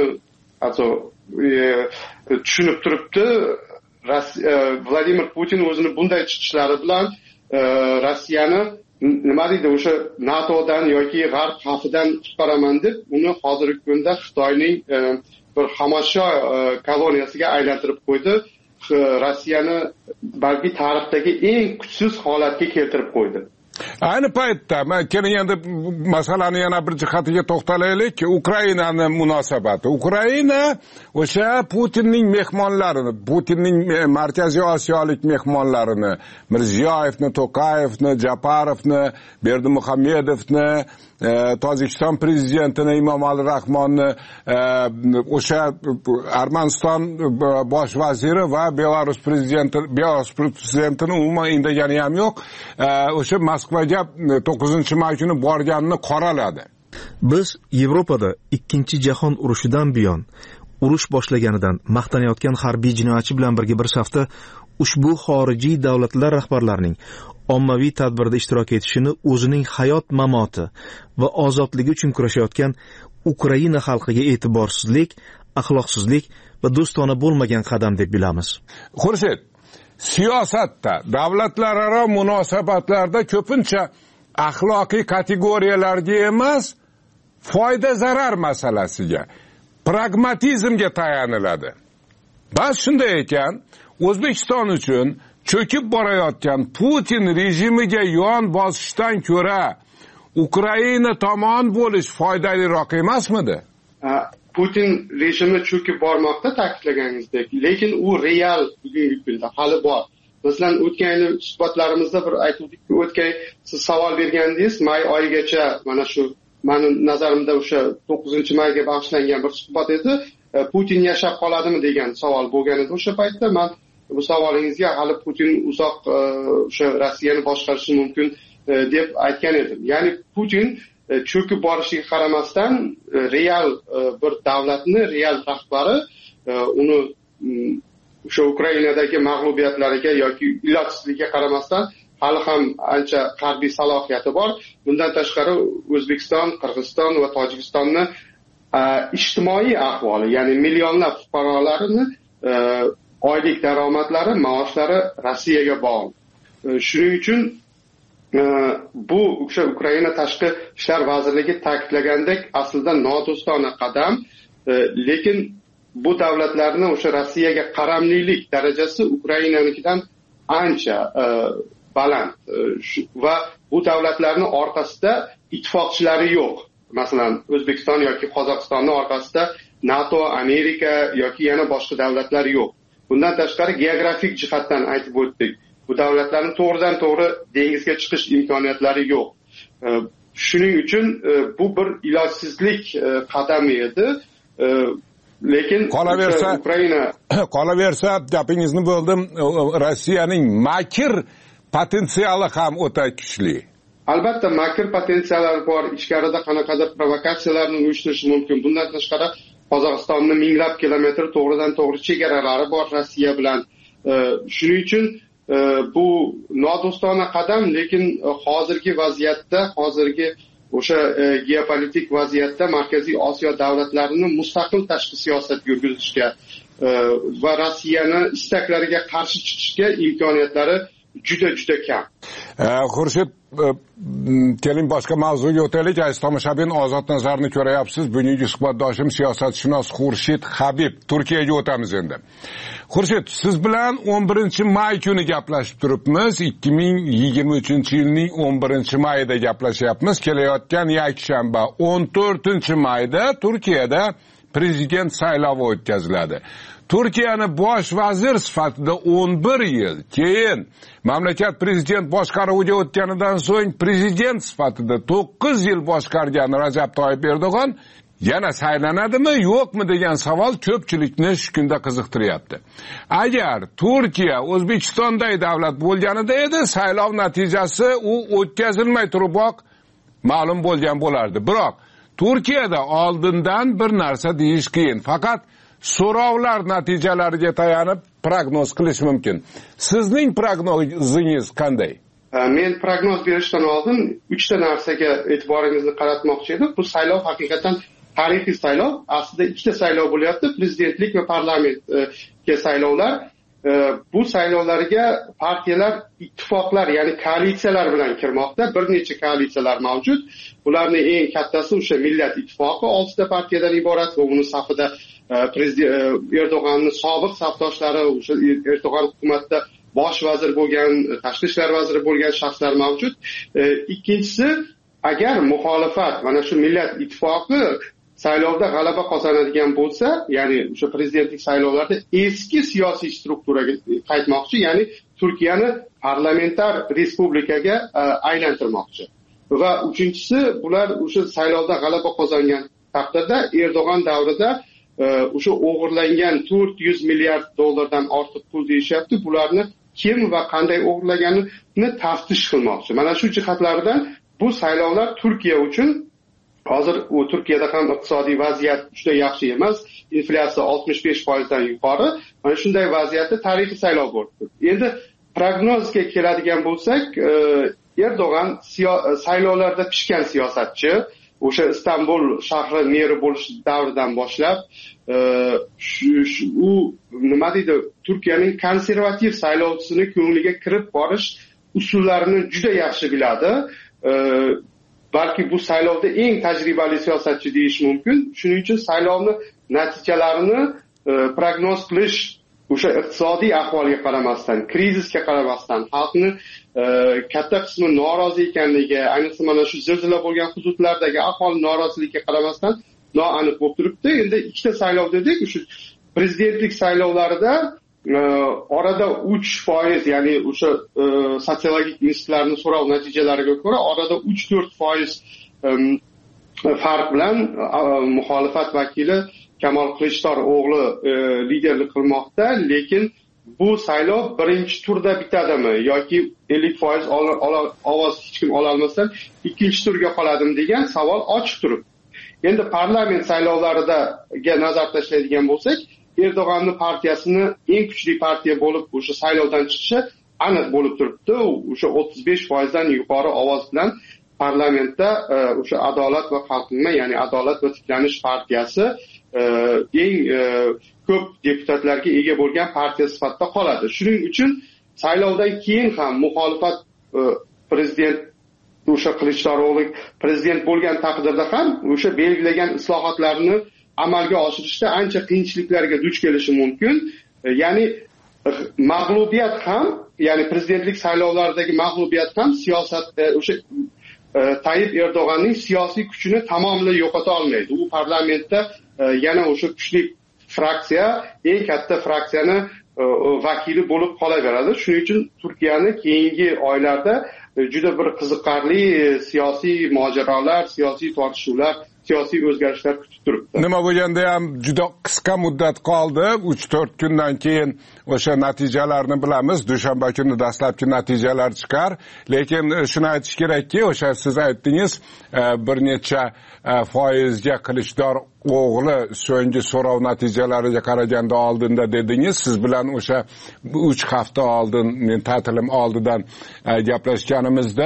tushunib turibdi. Vladimir Putin o'zini bunday chiqishlari bilan Rossiyani nima deydi, o'sha NATOdan yoki G'arb xavfidan qutqaraman deb uni hozirgi kunda Xitoyning bir xomashyo koloniyasiga aylantirib qo'ydi. Rossiyani balki tarixdagi eng kuchsiz holatga keltirib qo'ydi. Ayni paytda keling endi masalani yana bir jihatiga to'xtalaylik. Ukrainani munosabati. Ukraina o'sha Putinning mehmonlarini, Putinning Markaziy Osiyolik mehmonlarini, Mirziyoyevni, To'qayevni, Japarovni, Berdimuhamedovni, Tojikiston prezidentini Imomali Rahmonni, o'sha Armaniston bosh vaziri va Belarus prezidentini umuman indagani ham yo'q. O'sha Moskvaga 9-may kuni borganini qoraladi. Biz Yevropada 2-jahon urushidan buyon urush boshlaganidan maqtanayotgan harbiy jinoyatchi bilan birga bir safda ushbu xorijiy davlatlar rahbarlarining ommaviy tadbirda ishtirok etishini o'zining hayot mamoti va ozodligi uchun kurashayotgan Ukraina xalqiga e'tiborsizlik, axloqsizlik va do'stona bo'lmagan qadam deb bilamiz. Xurshid, siyosatda, davlatlararo munosabatlarda ko'pincha axloqiy kategoriyalarga emas, foyda zarar masalasiga, pragmatizmga tayaniladi. Bas shunday ekan, O'zbekiston uchun cho'kib borayotgan Putin rejimiga yon bosishdan ko'ra Ukraina tomon bo'lish foydaliroq emasmidi? Putin rejimi cho'kib bormoqda, ta'kidlaganingizdek, lekin u real bugungi kunda hali bor. Masalan, o'tgan yil suhbatlarimizda bir aytdik, o'tgan siz savol bergandingiz, may oyigacha mana shu meni nazarimda o'sha 9-mayga bag'ishlangan bir suhbat edi. Putin yashab qoladimi degan savol bo'lgan edi o'sha paytda. Men bu savolingizga hali Putin uzoq o'sha Rossiyani boshqarishi mumkin deb aytgan edim. Ya'ni Putin cho'kib borishiga qaramasdan real bir davlatni real rahbari uni o'sha Ukrainadagi mag'lubiyatlariga yoki ilojsizligiga qaramasdan hali ham ancha harbiy salohiyati bor. Bundan tashqari O'zbekiston, Qirg'iziston va Tojikistonni ijtimoiy ahvoli, ya'ni millionlab fuqarolarini oylik daromadlari, maoshlari Rossiyaga bog'liq. Shuning uchun bu o'sha Ukraina tashqi ishlar vazirligi ta'kidlagandek aslida nodo'stona qadam, lekin bu davlatlarning o'sha Rossiyaga qaramlilik darajasi Ukrainanikidan ancha baland va bu davlatlarning orqasida ittifoqchilari yo'q. Masalan, O'zbekiston yoki Qozog'istonning orqasida NATO, Amerika yoki yana boshqa davlatlar yo'q. Bundan tashqari geografik jihatdan aytib o'tdik. Bu davlatlarning to'g'ridan to'g'ri dengizga chiqish imkoniyatlari yo'q. Shuning uchun bu bir ilojsizlik qadami edi. Lekin qolaversa gapingizni bo'ldim, Rossiyaning makr potensiali ham o'ta kuchli. Albatta makr potensiyalari bor. Ichkarida qanaqadir provokatsiyalarni uyushtirishi mumkin. Bundan tashqari Qozog'istonning minglab kilometr to'g'ridan to'g'ri chegaralari bor Rossiya bilan. Shuning uchun bu nodo'stona qadam, lekin hozirgi vaziyatda, hozirgi o'sha geopolitik vaziyatda Markaziy Osiyo davlatlarining mustaqil tashqi siyosat yurgizishga va Rossiyani istaklariga qarshi chiqishga imkoniyatlari juda kam. Xurshid, keling boshqa mavzuga o'taylik. Aziz tomoshabin, Ozod nazarni ko'rayapsiz. Bugungi suhbatdoshim siyosatshunos Xurshid Habib. Turkiyaga o'tamiz endi. Xurshid, siz bilan 11-may kuni gaplashib turibmiz. 2023-yilning 11-mayida gaplashyapmiz. Kelayotgan yakshanba 14-mayda Turkiyada prezident saylovi o'tkaziladi. Turkiyani bosh vazir sifatida 11 yil keyin mamlakat prezident boshqaruviga o'tganidan so'ng prezident sifatida 9 yil boshqargan Rajab Toyyib Erdo'g'on yana saylanadimi, yo'qmi degan savol ko'pchilikni shu kunda qiziqtiryapti. Agar Turkiya O'zbekistonday davlat bo'lganida edi, saylov natijasi u o'tkazilmay turiboq ma'lum bo'lgan bo'lardi. Biroq Turkiyada oldindan bir narsa deyish qiyin. Faqat so'rovlar natijalariga tayanib prognoz qilish mumkin. Sizning prognozingiz qanday? Men prognoz berishdan oldin 3 ta narsaga e'tiboringizni qaratmoqchi edim. Bu saylov haqiqatan tarixiy saylov. Aslida 2 ta saylov bo'lyapti, prezidentlik va parlamentga saylovlar. Bu saylovlarga partiyalar, ittifoqlar, ya'ni koalitsiyalar bilan kirmoqda. Bir necha koalitsiyalar mavjud. Ularning eng kattasi o'sha Millat ittifoqi, 6 ta partiyadan iborat va uning safida prezident Erdo'g'onning sobiq safdoshlari, o'sha Erdo'g'on hukumatida bosh vazir bo'lgan, tashqi ishlar vaziri bo'lgan shaxslar mavjud. Ikkinchisi, agar muxolifat, mana shu Millat ittifoqi saylovda g'alaba qozonadigan bo'lsa, ya'ni o'sha prezidentlik saylovlarda eski siyosiy strukturaga qaytmoqchi, ya'ni Turkiyani parlamentar respublikaga aylantirmoqchi. Va uchinchisi, bular o'sha saylovda g'alaba qozongan taqdirda Erdo'g'on davrida o'sha o'g'irlangan 400 milliard dollardan ortiq pul deyishyapti. Bularni kim va qanday o'g'irlaganini taftish qilmoqchi. Mana shu jihatlardan bu saylovlar Turkiya uchun, hozir u Turkiyada ham iqtisodiy vaziyat juda yaxshi emas, inflyatsiya 65% dan yuqori. Mana shunday vaziyatda tarixiy saylov bo'ldi. Endi prognozga keladigan bo'lsak, Erdo'g'on saylovlarda pishgan siyosatchi. O'sha Istanbul shahri meri bo'lish davridan boshlab u nima deydi, Turkiyaning konservativ saylovchisining ko'ngliga kirib borish usullarini juda yaxshi biladi. balki bu saylovda eng tajribali siyosatchi deyish mumkin. Shuning uchun saylovni natijalarini prognoz qilish o'sha iqtisodiy ahvolga qaramasdan, krizisga qaramasdan, xalqni katta qismi norozi ekanligi, ayniqsa mana shu zilzila bo'lgan hududlardagi aholi noroziligiga qaramasdan noaniq bo'lib turibdi. Endi ikkita saylov dedik, o'sha prezidentlik saylovlarida orada 3%, ya'ni o'sha sotsiologik institutlarning so'rov natijalariga ko'ra orada 3-4% farq bilan muxolifat vakili Kamol Qilichdarov o'g'li liderlik qilmoqda, lekin bu saylov birinchi turda bitadimi yoki 50% ovoz hech kim ola olmasdan ikkinchi turga qoladimi degan savol ochiq turibdi. Endi parlament saylovlariga nazar tashlaydigan bo'lsak, Erdo'g'anning partiyasini eng kuchli partiya bo'lib o'sha saylovdan chiqishi aniq bo'lib turibdi. O'sha 35% dan yuqori ovoz bilan parlamentda o'sha Adolat va Qalqinma, ya'ni Adolat va tiklanish partiyasi eng ko'p deputatlarga ega bo'lgan partiya sifatida qoladi. Shuning uchun saylovdan keyin ham muxolifat prezident o'sha Qilichdarovlik prezident bo'lgan taqdirda ham o'sha belgilagan islohotlarni amalga oshirishda ancha qiyinchiliklarga duch kelishi mumkin. Ya'ni mag'lubiyat ham, ya'ni prezidentlik saylovlaridagi mag'lubiyat ham siyosat o'sha Tayyip Erdo'g'anning siyosiy kuchini tamomila yo'qota olmaydi. U parlamentda yana o'sha kuchli fraksiya, eng katta fraksiyani vakili bo'lib qolaveradi. Shuning uchun Turkiyani keyingi oylarda juda bir qiziqarli siyosiy mojarolar, siyosiy tortishuvlar, siyosiy o'zgarishlar kutib turibdi. Nima bo'lganda ham juda qisqa muddat qoldi. 3-4 kundan keyin o'sha natijalarni bilamiz. Dushanba kuni dastlabki natijalar chiqar. Lekin shuni aytish kerakki, o'sha siz aytdingiz, bir necha foizga Qilichdarov o'g'li so'nggi so'rov natijalariga qaraganda oldinda dedingiz. Siz bilan o'sha 3 hafta oldin, men ta'tilim oldidan gaplashganimizda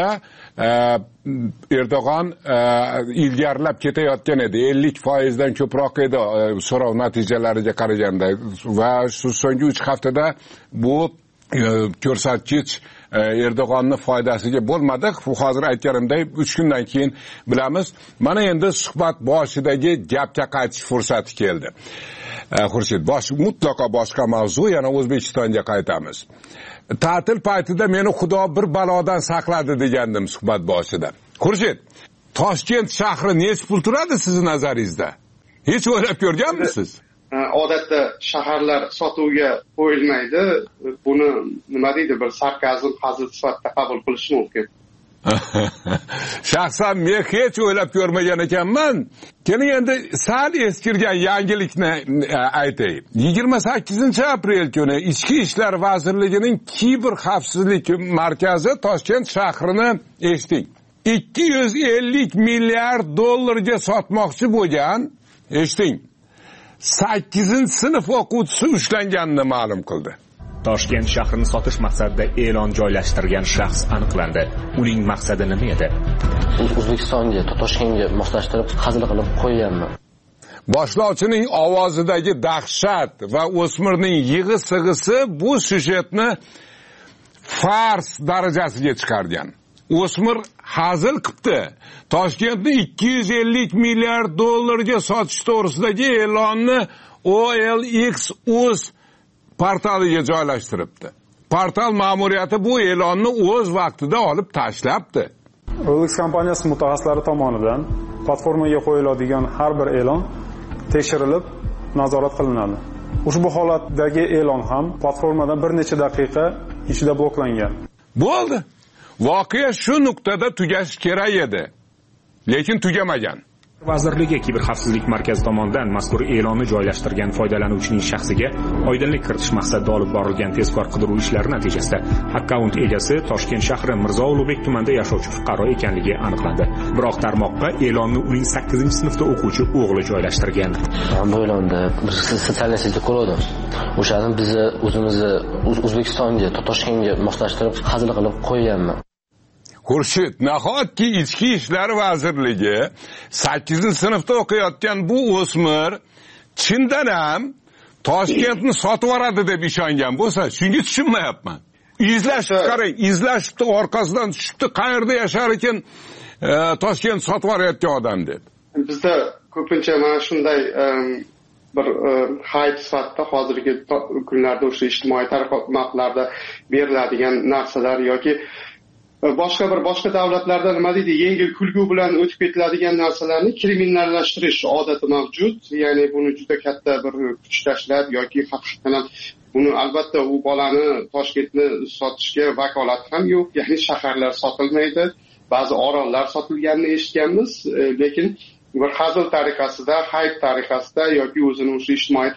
Erdo'g'an ilgarilab ketayotgan edi. 50% dan ko'proq edi so'rov natijalariga qaraganda va shu so'nggi 3 haftada bu ko'rsatkich Erdo'g'anning foydasiga bo'lmadi. Hozir aytganimdek 3 kundan keyin bilamiz. Mana endi suhbat boshidagi gapga qaytish fursati keldi. Xurshid, mutlaqo boshqa mavzu, yana O'zbekistonga qaytamiz. Ta'til paytida meni Xudo bir balodan saqladi degandim suhbat boshida. Xurshid, Toshkent shahri nech pul turadi sizning nazaringizda? Hech o'ylab ko'rganmisiz? Odatda shaharlar sotuvga qo'yilmaydi. Buni nima deydi, bir sarkazm, hazil sifatida qabul qilish mumkin. Shaxsan men hech o'ylab ko'rmagan ekanman. Keling endi sal eskirgan yangilikni aytay. 28-aprel kuni Ichki ishlar vazirligining kiber xavfsizlik markazi Toshkent shahrini eshitdik. 250 milliard dollarga sotmoqchi bo'lgan, eshitding, 8-sinf o'quvchisi ushlanganini ma'lum qildi. Toshkent shahrini sotish maqsadida e'lon joylashtirgan shaxs aniqlandi. Uning maqsadi nima edi? O'zbekistonga, Toshkentga moslashtirib, hazil qilib qo'yganman. Boshlovchining ovozidagi dahshat va o'smirning yig'i-sig'isi bu syujetni fars darajasiga chiqargan. O'smir hazil qildi. Toshkentni 250 milliard dollarga sotish to'g'risidagi e'lonni OLX.uz portaliga joylashtiribdi. Portal ma'muriyati bu e'lonni o'z vaqtida olib tashlabdi. OLX kompaniyasi mutaxassislari tomonidan platformaga qo'yiladigan har bir e'lon tekshirilib, nazorat qilinadi. Ushbu holatdagi e'lon ham platformadan bir necha daqiqa ichida bloklangan. Bo'ldi. Voqea shu nuqtada tugashi kerak edi, lekin tugamagan. Vazirligi kiberxavfsizlik markazi tomonidan mazkur e'lonni joylashtirgan foydalanuvchining shaxsiga oydinlik kiritish maqsadida olib borilgan tezkor qidiruv ishlari natijasida akkaunt egasi Toshkent shahri Mirzo Ulug'bek tumanida yashovchi fuqaro ekanligi aniqlandi. Biroq tarmoqqa e'lonni uning 8-sinfda o'quvchi o'g'li joylashtirgan. Bu e'londa sotsial sitda ko'rdim. O'shani bizni o'zimizni O'zbekistonga, Toshkentga moslashtirib, hazil qilib qo'yganman. Xurshid, nahotki Ichki ishlar vazirligi 8-sinfda o'qiyotgan bu o'smir chindan ham Toshkentni sotib oladi deb ishongan bo'lsa, shunga tushunmayapman. Izlashib qarang, izlashibdi, orqasidan tushibdi, qayerda yashar ekan, Toshkent sotib yuborayotgan odam deb. Bizda ko'pincha mana shunday bir hype sifatida hozirgi kunlarda o'sha ijtimoiy tarmoqlarda beriladigan narsalar yoki boshqa davlatlarda nima deydi, yengil kulgu bilan o'tib ketiladigan narsalarni kriminallashtirish odati mavjud. Ya'ni buni juda katta bir kuch tashlab yoki haqiqatan buni albatta u bolani Toshkentni sotishga vakolati ham yo'q. Ya'ni shaharlar sotilmaydi, ba'zi orollar sotilganini eshitganmiz, lekin bir hazil tariqasida, hype tariqasida yoki o'zini o'sha ijtimoiy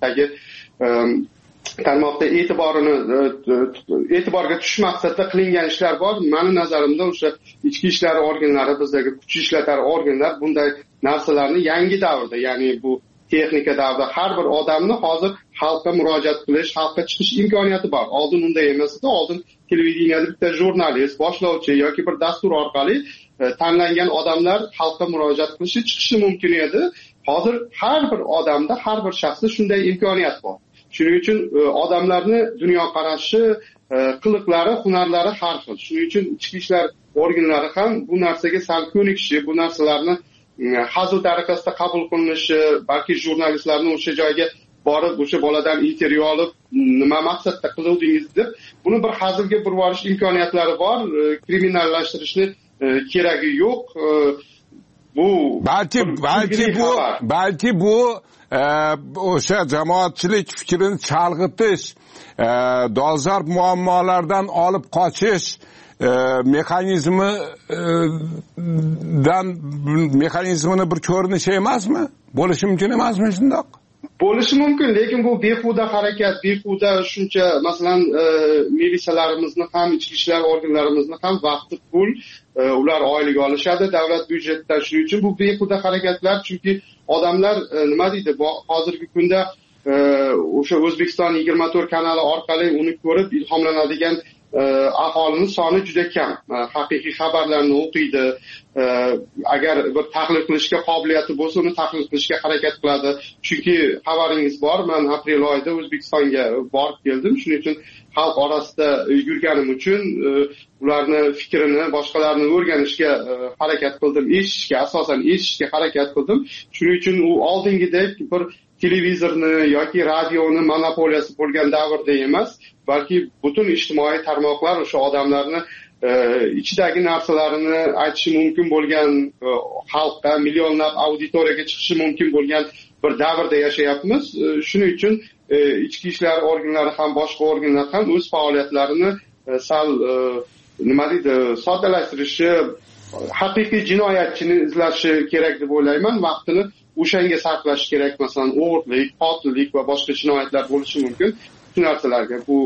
tarmoqda e'tiborga tush maqsadida qilingan ishlar bor. Meni nazarimda o'sha ichki ishlar organlari, bizdagi kuch ishlatar organlar bunday narsalarni yangi davrda, ya'ni bu texnika davrida har bir odamni hozir xalqqa murojaat qilish, xalqqa chiqish imkoniyati bor. Oldin unday emas edi. Oldin televideniyada bitta jurnalist, boshlovchi yoki bir dastur orqali tanlangan odamlar xalqqa murojaat qilishi, chiqishi mumkin edi. Hozir har bir odamda, har bir shaxsda shunday imkoniyat bor. Shuning uchun odamlarni dunyoqarashi, qiliqlari, hunarlari har xil. Shuning uchun ichki ishlar organlari ham bu narsaga sal ko'nikishi, bu narsalarni hazil tariqasida qabul qilinishi, balki jurnalistlarni o'sha joyga borib o'sha boladan intervyu olib, nima maqsadda qildingiz deb, buni bir hazilga burvorish imkoniyatlari bor, kriminallashtirishni keragi yo'q. Bu balki bu o'sha jamoatchilik fikrini chalg'itish, dolzarb muammolardan olib qochish mexanizmini bir ko'rinishi emasmi? Bo'lishi mumkin emasmi shundoq? Bo'lishi mumkin, lekin bu behuda harakat, behuda shuncha, masalan, militsiyalarimizni ham, ichki ishlar organlarimizni ham vaqti pul, ular oylik olishadi davlat byudjetidan. Shuning uchun bu behuda harakatlar, chunki odamlar nima deydi, hozirgi kunda o'sha O'zbekiston 24 kanali orqali uni ko'rib ilhomlanadigan aholining soni juda kam. Haqiqiy xabarlarni o'qiydi. Agar bir tahlil qilishga qobiliyati bo'lsa, uni tahlil qilishga harakat qiladi. Chunki xabaringiz bor, men aprel oyida O'zbekistonga borib keldim. Shuning uchun xalq orasida yurganim uchun ularni fikrini, boshqalarni o'rganishga harakat qildim, asosan eshitishga harakat qildim. Shuning uchun u oldingidek bir televizorni yoki radioni monopoliyasi bo'lgan davrda emas, balki butun ijtimoiy tarmoqlar o'sha odamlarni ichidagi narsalarini aytishi mumkin bo'lgan, xalqqa, millionlab auditoriyaga chiqishi mumkin bo'lgan bir davrda yashayapmiz. Shuning uchun ichki ishlar organlari ham, boshqa organlar ham o'z faoliyatlarini sal nima deydi, soddalashtirishi, haqiqiy jinoyatchini izlashi kerak deb o'ylayman. Vaqtini o'shanga sarflash kerak. Masalan, o'g'irlik, qotillik va boshqa jinoyatlar bo'lishi mumkin. Shu narsalarga bu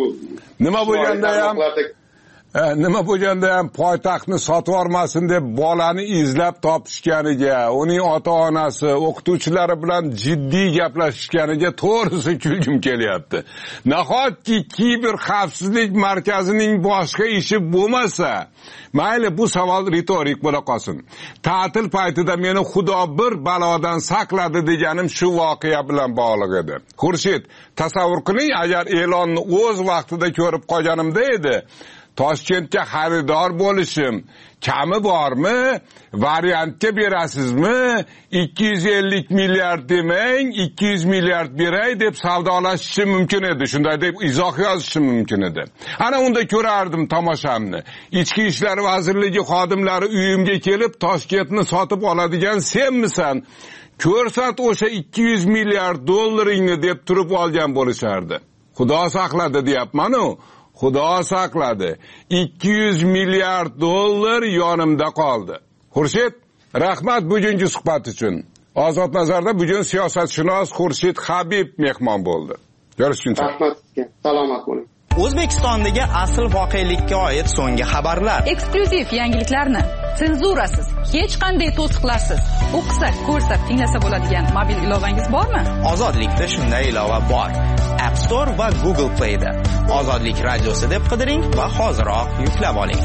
nima bo'lganda ham poytaxtni sotib olmasin deb bolani izlab topishganiga, uning ota-onasi, o'qituvchilari bilan jiddiy gaplashishganiga to'g'risi kulgim kelyapti. Nahotki kiber xavfsizlik markazining boshqa ishi bo'lmasa, mayli bu savol ritorik bo'la qolsin. Ta'til paytida meni Xudo bir balodan saqladi deganim shu voqea bilan bog'liq edi. Xurshid, tasavvur qiling, agar e'lonni o'z vaqtida ko'rib qolganimda edi, Toshkentga xaridor bo'lishim kami bormi? Variantga berasizmi? 250 milliard demang, 200 milliard beray deb savdolashishim mumkin edi. Shunday deb izoh yozishim mumkin edi. Ana unda ko'rardim tomoshamni. Ichki ishlar vazirligi xodimlari uyimga kelib Toshkentni sotib oladigan senmisan? Ko'rsat o'sha 200 milliard dollaringni deb turib olgan bo'lishardi. Xudo saqladi deyapman-ku. Xudo saqladi. 200 milliard dollar yonimda qoldi. Xurshid, rahmat bugungi suhbat uchun. Ozod nazarda bugun siyosatshunos Xurshid Habib mehmon bo'ldi. Görüşguncha. Rahmat sizga. Salomat bo'ling. O'zbekistondagi asl voqelikka oid so'nggi xabarlar. Eksklyuziv yangiliklarni senzurasiz, hech qanday to'siqlarsiz o'qisak, ko'rsak, tinglasa bo'ladigan mobil ilovangiz bormi? Ozodlikda shunday ilova bor. App Store va Google Play da. Ozodlik radiosi deb qidiring va hoziroq yuklab oling.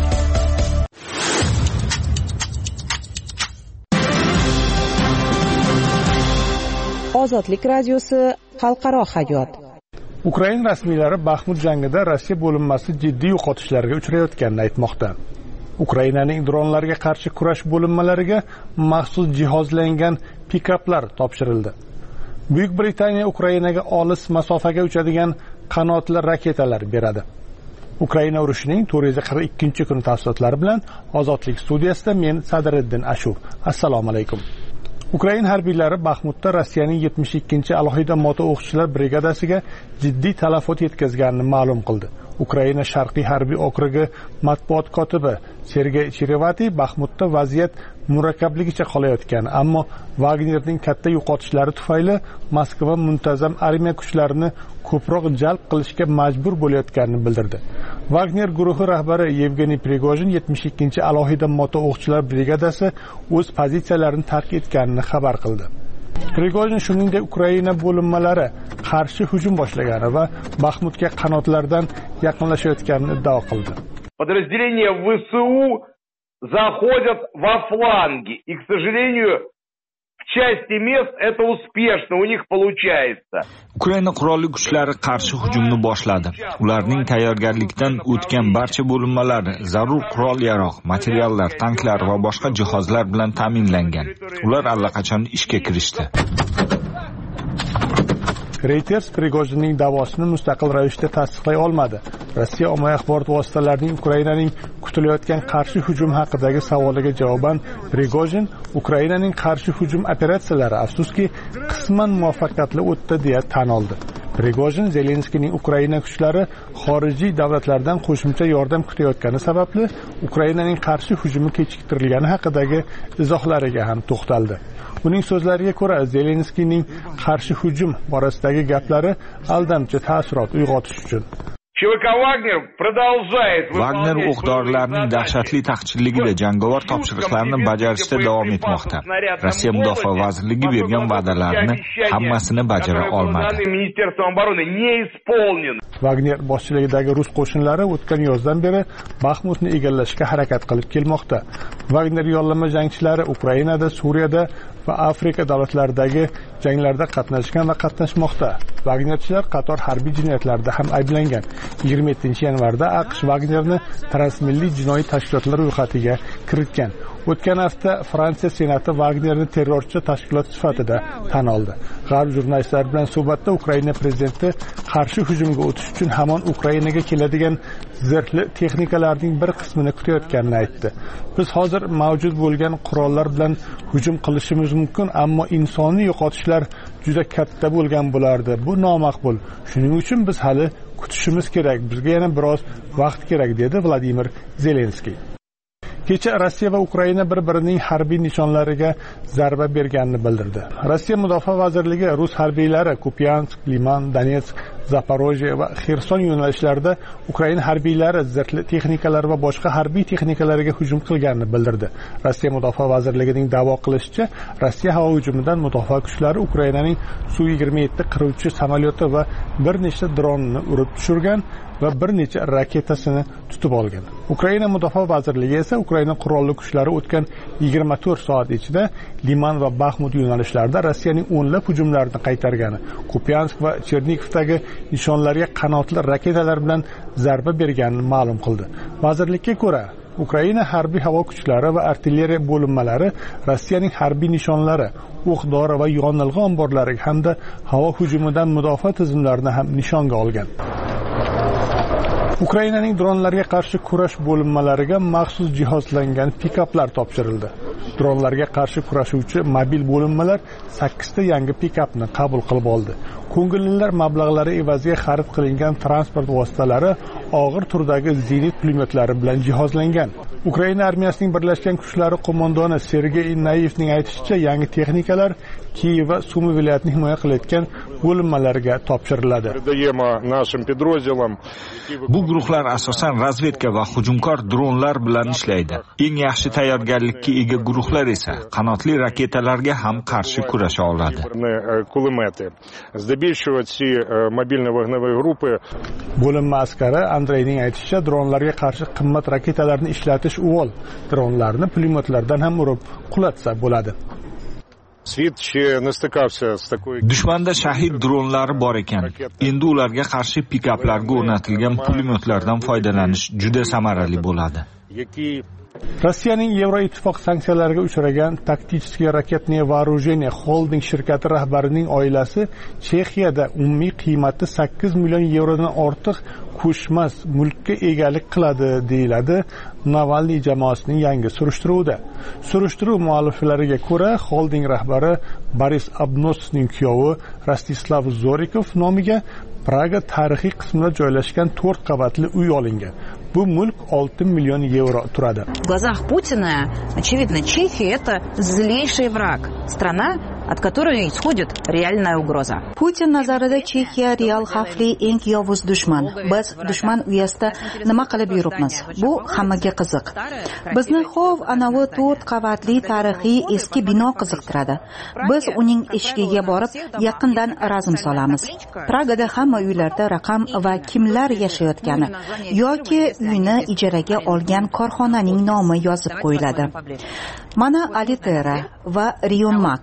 Ozodlik radiosi xalqaro hayot. Ukraina rasmiylari Baxmut jangida Rossiya bo'linmasi jiddiy yo'qotishlarga uchrayotganini aytmoqda. Ukrainaning dronlarga qarshi kurash bo'linmalariga maxsus jihozlangan pikaplar topshirildi. Buyuk Britaniya Ukrainaga olis masofaga uchadigan qanotli raketalar beradi. Ukraina urushining 442-kun tafsilotlari bilan Ozodlik studiyasida men Sadriddin Ashur. Assalomu alaykum. Ukraina harbiylari Baxmutda Rossiyaning 72-alohida moto-o'qchilar brigadasiga jiddiy talafot yetkazganini ma'lum qildi. Ukraina Sharqiy harbiy okrugi matbuot kotibi Sergey Cherevati Baxmutda vaziyat murakkabligicha qolayotgan, ammo Wagnerning katta yo'qotishlari tufayli Moskva muntazam armiya kuchlarini ko'proq jalb qilishga majbur bo'layotganini bildirdi. Wagner guruhi rahbari Yevgeniy Prigojin 72-alohida moto-o'qchilar brigadasi o'z pozitsiyalarini tark etganini xabar qildi. Prigojin shuningdek Ukraina bo'linmalari qarshi hujum boshlagani va Baxmutga qanotlardan yaqinlashayotganini iddao qildi. Подразделения ВСУ заходят во фланги, и, к сожалению, в части мест это успешно, у них получается. Ukraina qurolli kuchlari qarshi hujumni boshladi. Ularning tayyorgarlikdan o'tgan barcha bo'linmalari zarur qurol-yarog', materiallar, tanklar va boshqa jihozlar bilan ta'minlangan. Ular allaqachon ishga kirishdi. Reuters Prigojinning da'vosini mustaqil ravishda tasdiqlay olmadi. Rossiya ommaviy axborot vositalarining Ukrainaning kutilayotgan qarshi hujum haqidagi savoliga javoban Prigojin Ukrainaning qarshi hujum operatsiyalari afsuski qisman muvaffaqiyatli o'tdi deya tan oldi. Prigojin Zelenskiyning Ukraina kuchlari xorijiy davlatlardan qo'shimcha yordam kutayotgani sababli Ukrainaning qarshi hujumi kechiktirilgani haqidagi izohlariga ham to'xtaldi. Uning so'zlariga ko'ra, Zelenskiyning qarshi hujum borasidagi gaplari aldamchi taassurot uyg'otish uchun Wagner o'q-dorilarning dahshatli taqchilligida jangovar topshiriqlarni bajarishda davom etmoqda. Rossiya Mudofaa vazirligi bergan va'dalarni hammasini bajara olmadi. Wagner boshchiligidagi rus qo'shinlari o'tgan yozdan beri Baxmutni egallashga harakat qilib kelmoqda. Wagner yollama jangchilari Ukrainada, Suriyada va Afrika davlatlaridagi janglarda qatnashgan va qatnashmoqda. Wagnerchilar qator harbiy jinoyatlarda ham ayblangan. 27-yanvarda AQSh Wagnerni transmilliy jinoiy tashkilotlar ro'yxatiga kiritgan. O'tgan hafta Fransiya Senati Wagnerni terrorchi tashkilot sifatida tan oldi. G'arb jurnalistlari bilan suhbatda Ukraina prezidenti qarshi hujumga o'tish uchun hamon Ukrainaga keladigan zirhli texnikalarning bir qismini kutayotganini aytdi. Biz hozir mavjud bo'lgan qurollar bilan hujum qilishimiz mumkin, ammo insoniy yo'qotishlar juda katta bo'lgan bo'lardi. Bu nomaqbul. Shuning uchun biz hali kutishimiz kerak. Bizga yana biroz vaqt kerak, dedi Vladimir Zelenskiy. Kecha Rossiya va Ukraina bir-birining harbiy nishonlariga zarba berganini bildirdi. Rossiya Mudofaa vazirligi rus harbiylari Kupyansk, Liman, Donetsk, Zaporojye va Xerson yo'nalishlarida Ukraina harbiylari zirhli texnikalar va boshqa harbiy texnikalarga hujum qilganini bildirdi. Rossiya Mudofaa vazirligining da'vo qilishicha, Rossiya havo hujumidan mudofaa kuchlari Ukrainaning Su-27 qiruvchi samolyoti va bir nechta dronni urib tushirgan va bir necha raketasini tutib olgan. Ukraina Mudofaa vazirligi esa Ukraina qurolli kuchlari o'tgan 24 soat ichida Liman va Baxmut yo'nalishlarida Rossiyaning o'nlab hujumlarini qaytargani, Kupyansk va Chernigovdagi nishonlarga qanotli raketalar bilan zarba berganini ma'lum qildi. Vazirlikka ko'ra, Ukraina harbiy havo kuchlari va artilleriya bo'linmalari Rossiyaning harbiy nishonlari, o'q-dori va yonilg'i omborlari hamda havo hujumidan mudofaa tizimlarini ham nishonga olgan. Ukrainaning dronlarga qarshi kurash bo'linmalariga maxsus jihozlangan pikaplar topshirildi. Dronlarga qarshi kurashuvchi mobil bo'linmalar 8 ta yangi pikapni qabul qilib oldi. Ko'ngillilar mablag'lari evaziga xarid qilingan transport vositalari og'ir turdagi zenit pulemyotlari bilan jihozlangan. Ukraina armiyasining birlashgan kuchlari qo'mondoni Sergey Naevning aytishicha, yangi texnikalar Kiyev va Sumi viloyatini himoya qilayotgan bo'linmalarga topshiriladi. Bu guruhlar asosan razvedka va hujumkor dronlar bilan ishlaydi. Eng yaxshi tayyorgarlikka ega guruhlar esa qanotli raketalarga ham qarshi kurasha oladi. Bo'linma askari Andreyning aytishicha, dronlarga qarshi qimmat raketalarni ishlatish uvol. Dronlarni pulemyotlardan ham urib qulatsa bo'ladi. Dushmanda shahid dronlari bor ekan. Endi ularga qarshi pikaplarga o'rnatilgan pulemyotlardan foydalanish juda samarali bo'ladi. Rossiyaning Yevroittifoq sanksiyalariga uchragan Taktichskiy raketniye вооружения holding shirkati rahbarining oilasi Chexiyada umumiy qiymati 8 million yevrodan ortiq ko'chmas mulkka egalik qiladi deyiladi Navalniy jamoasining yangi surishtiruvida. Surishtiruv mualliflariga ko'ra, holding rahbari Boris Obnosovning kuyovi Rostislav Zorikov nomiga Praga tarixiy qismida joylashgan 4 qavatli uy olingan. Bu mulk 6 million yevro turadi. В глазах Путина, очевидно, Чехия – это злейший враг. Страна, от которой исходит реальная угроза. Putin nazarida Chexiya real xavfli eng yovuz dushman. Biz dushman uyasida nima qilib yuribmiz? Bu hammaga qiziq. Bizni xov anavi 4 qavatli tarixiy eski bino qiziqtiradi. Biz uning eshigiga borib, yaqindan razm solamiz. Pragada hamma uylarda raqam va kimlar yashayotgani yoki uyni ijaraga olgan korxonaning nomi yozib qo'yiladi. Mana Alitera va Riomax.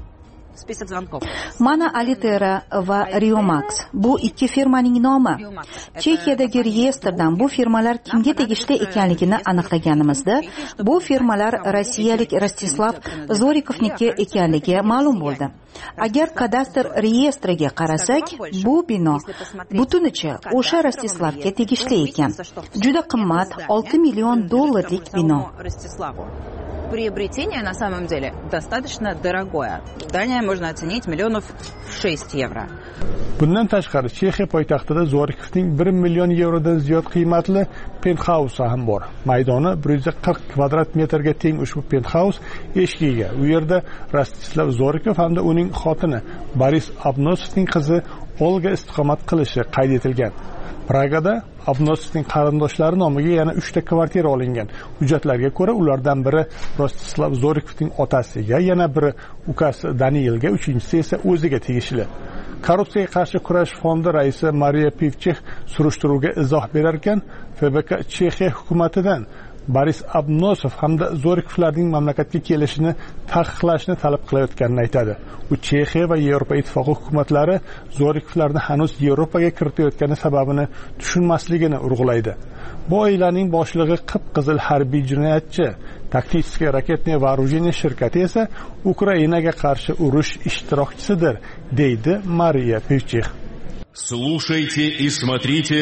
Mana Alitera va Riomax. Bu ikki firmaning nomi. Chexiyadagi reyestrdan bu firmalar kimga tegishli ekanligini aniqlaganimizda, bu firmalar rossiyalik Rostislav Zorikovniki ekanligi ma'lum bo'ldi. Agar kadastr reyestriga qarasak, bu bino butunicha o'sha Rostislavga tegishli ekan. Juda qimmat, $6 million bino. Приобретение на самом деле достаточно дорогое. Здание можно оценить миллионов 6 евро. Bundan tashqari Chexiya poytaxtida Zorikovning 1 million yevrodan ziyod qiymatli penthouse ham bor. Maydoni 140 kvadrat metrga teng ushbu penthouse eshigiga. U yerda Rostislav Zorikov hamda uning xotini Boris Obnosovning qizi Olga istiqomat qilishi qayd etilgan. Pragada Obnosovning qarindoshlari nomiga yana 3 ta kvartira olingan. Hujjatlarga ko'ra, ulardan biri Rostislav Zorikovning otasiga, yana biri ukasi Daniilga, uchinchisi esa o'ziga tegishli. Korrupsiyaga qarshi kurash fondi raisi Mariya Pivchek surishtiruvga izoh berar ekan, FBK Chexiya hukumatidan Boris Obnosov hamda Zorikovlarning mamlakatga kelishini taqiqlashni talab qilayotganini aytadi. U Chexiya va Yevropa ittifoqi hukumatlari Zorikovlarni hanuz Yevropaga kiritayotgani sababini tushunmasligini urg'ulaydi. Bu oilaning boshlig'i qip-qizil harbiy jinoyatchi. Taktichskiy raketniye вооружения shirkati esa Ukrainaga qarshi urush ishtirokchisidir, deydi Mariya Pivchek. Слушайте и смотрите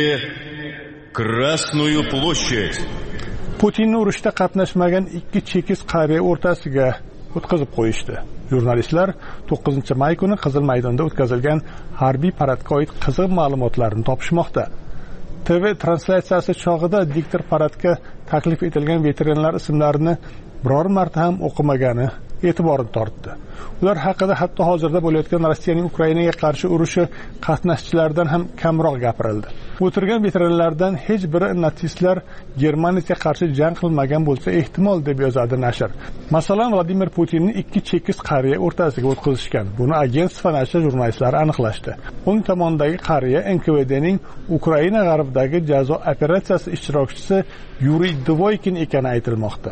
Красную площадь. Putinni urushda qatnashmagan ikki chekiz qariya o'rtasiga o'tkazib qo'yishdi. Jurnalistlar 9-may kuni Qizil maydonda o'tkazilgan harbiy paradga oid qiziq ma'lumotlarni topishmoqda. TV translyatsiyasi chog'ida diktor paradga taklif etilgan veteranlar ismlarini biror marta ham o'qimagani e'tiborini tortdi. Ular haqida hatto hozirda bo'layotgan Rossiyaning Ukrainaga qarshi urushi qatnashchilaridan ham kamroq gapirildi. O'tirgan veteranlardan hech biri natsistlar Germaniyaga qarshi jang qilmagan bo'lsa ehtimol deb yozadi nashr. Masalan, Vladimir Putinni ikki chekiz qariya o'rtasiga o'tkazishgan. Buni agentство nashri jurnalistlari aniqlashdi. Uning tomondagi qariya NKVDning Ukraina g'arbidagi jazo operatsiyasi ishtirokchisi Yuriy Dvoykin ekani aytilmoqda.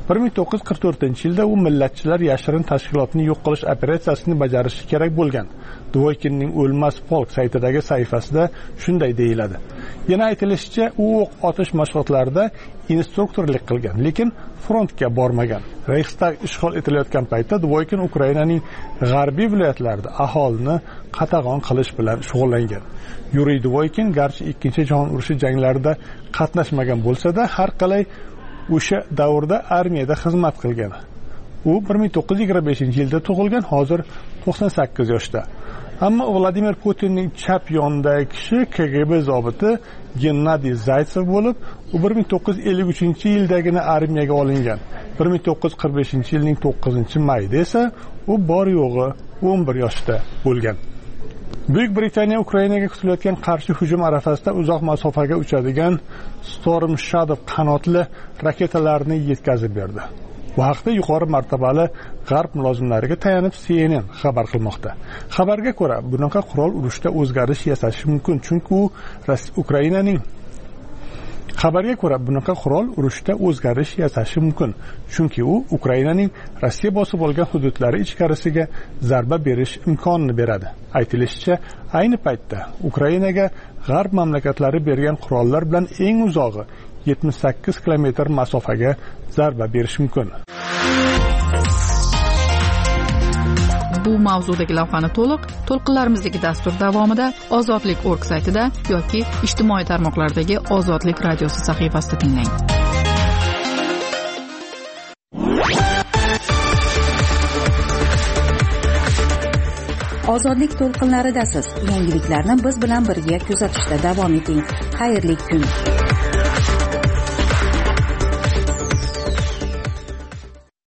1944-yilda u millatchilar yashirin tashkilotni yo'q qilish operatsiyasini bajarishi kerak bo'lgan. Dvoykinning O'lmas polk saytidagi sahifasida shunday deyiladi. Yana aytilishicha, u o'q otish mashg'ulotlarida instruktorlik qilgan, lekin frontga bormagan. Reichstag ishg'ol etilayotgan paytda Dvoykin Ukrainaning g'arbiy viloyatlarida aholini qatag'on qilish bilan shug'ullangan. Yuriy Dvoykin garchi Ikkinchi jahon urushi janglarida qatnashmagan bo'lsa-da, har qalay o'sha davrda armiyada xizmat qilgan. U 1925-yilda tug'ilgan, hozir 98 yoshda. Ammo Vladimir Putinning chap yonidagi kishi KGB zobiti Gennadiy Zaytsev bo'lib, u 1953-yildagina armiyaga olingan. 1945-yilning 9-mayida esa u bor yo'g'i 11 yoshda bo'lgan. Buyuk Britaniya Ukrainaga kutilayotgan qarshi hujum arafasida uzoq masofaga uchadigan Storm Shadow qanotli raketalarni yetkazib berdi. Bu haqda yuqori martabali g'arb mulozimlariga tayanib CNN xabar qilmoqda. Xabarga ko'ra, bunaqa qurol urushda o'zgarish yasashi mumkin, chunki u Ukrainaning Rossiya bosib olgan hududlari ichkarisiga zarba berish imkonini beradi. Aytilishicha, ayni paytda Ukrainaga g'arb mamlakatlari bergan qurollar bilan eng uzog'i 78 kilometr masofaga zarba berishi mumkin. Bu mavzudagi lavhani to'lqinlarimizdagi dastur davomida ozodlik.org saytida yoki ijtimoiy tarmoqlardagi Ozodlik radiosi sahifasida tinglang. Ozodlik to'lqinlaridasiz. Yangiliklarni biz bilan birga kuzatishda davom eting. Xayrli kun.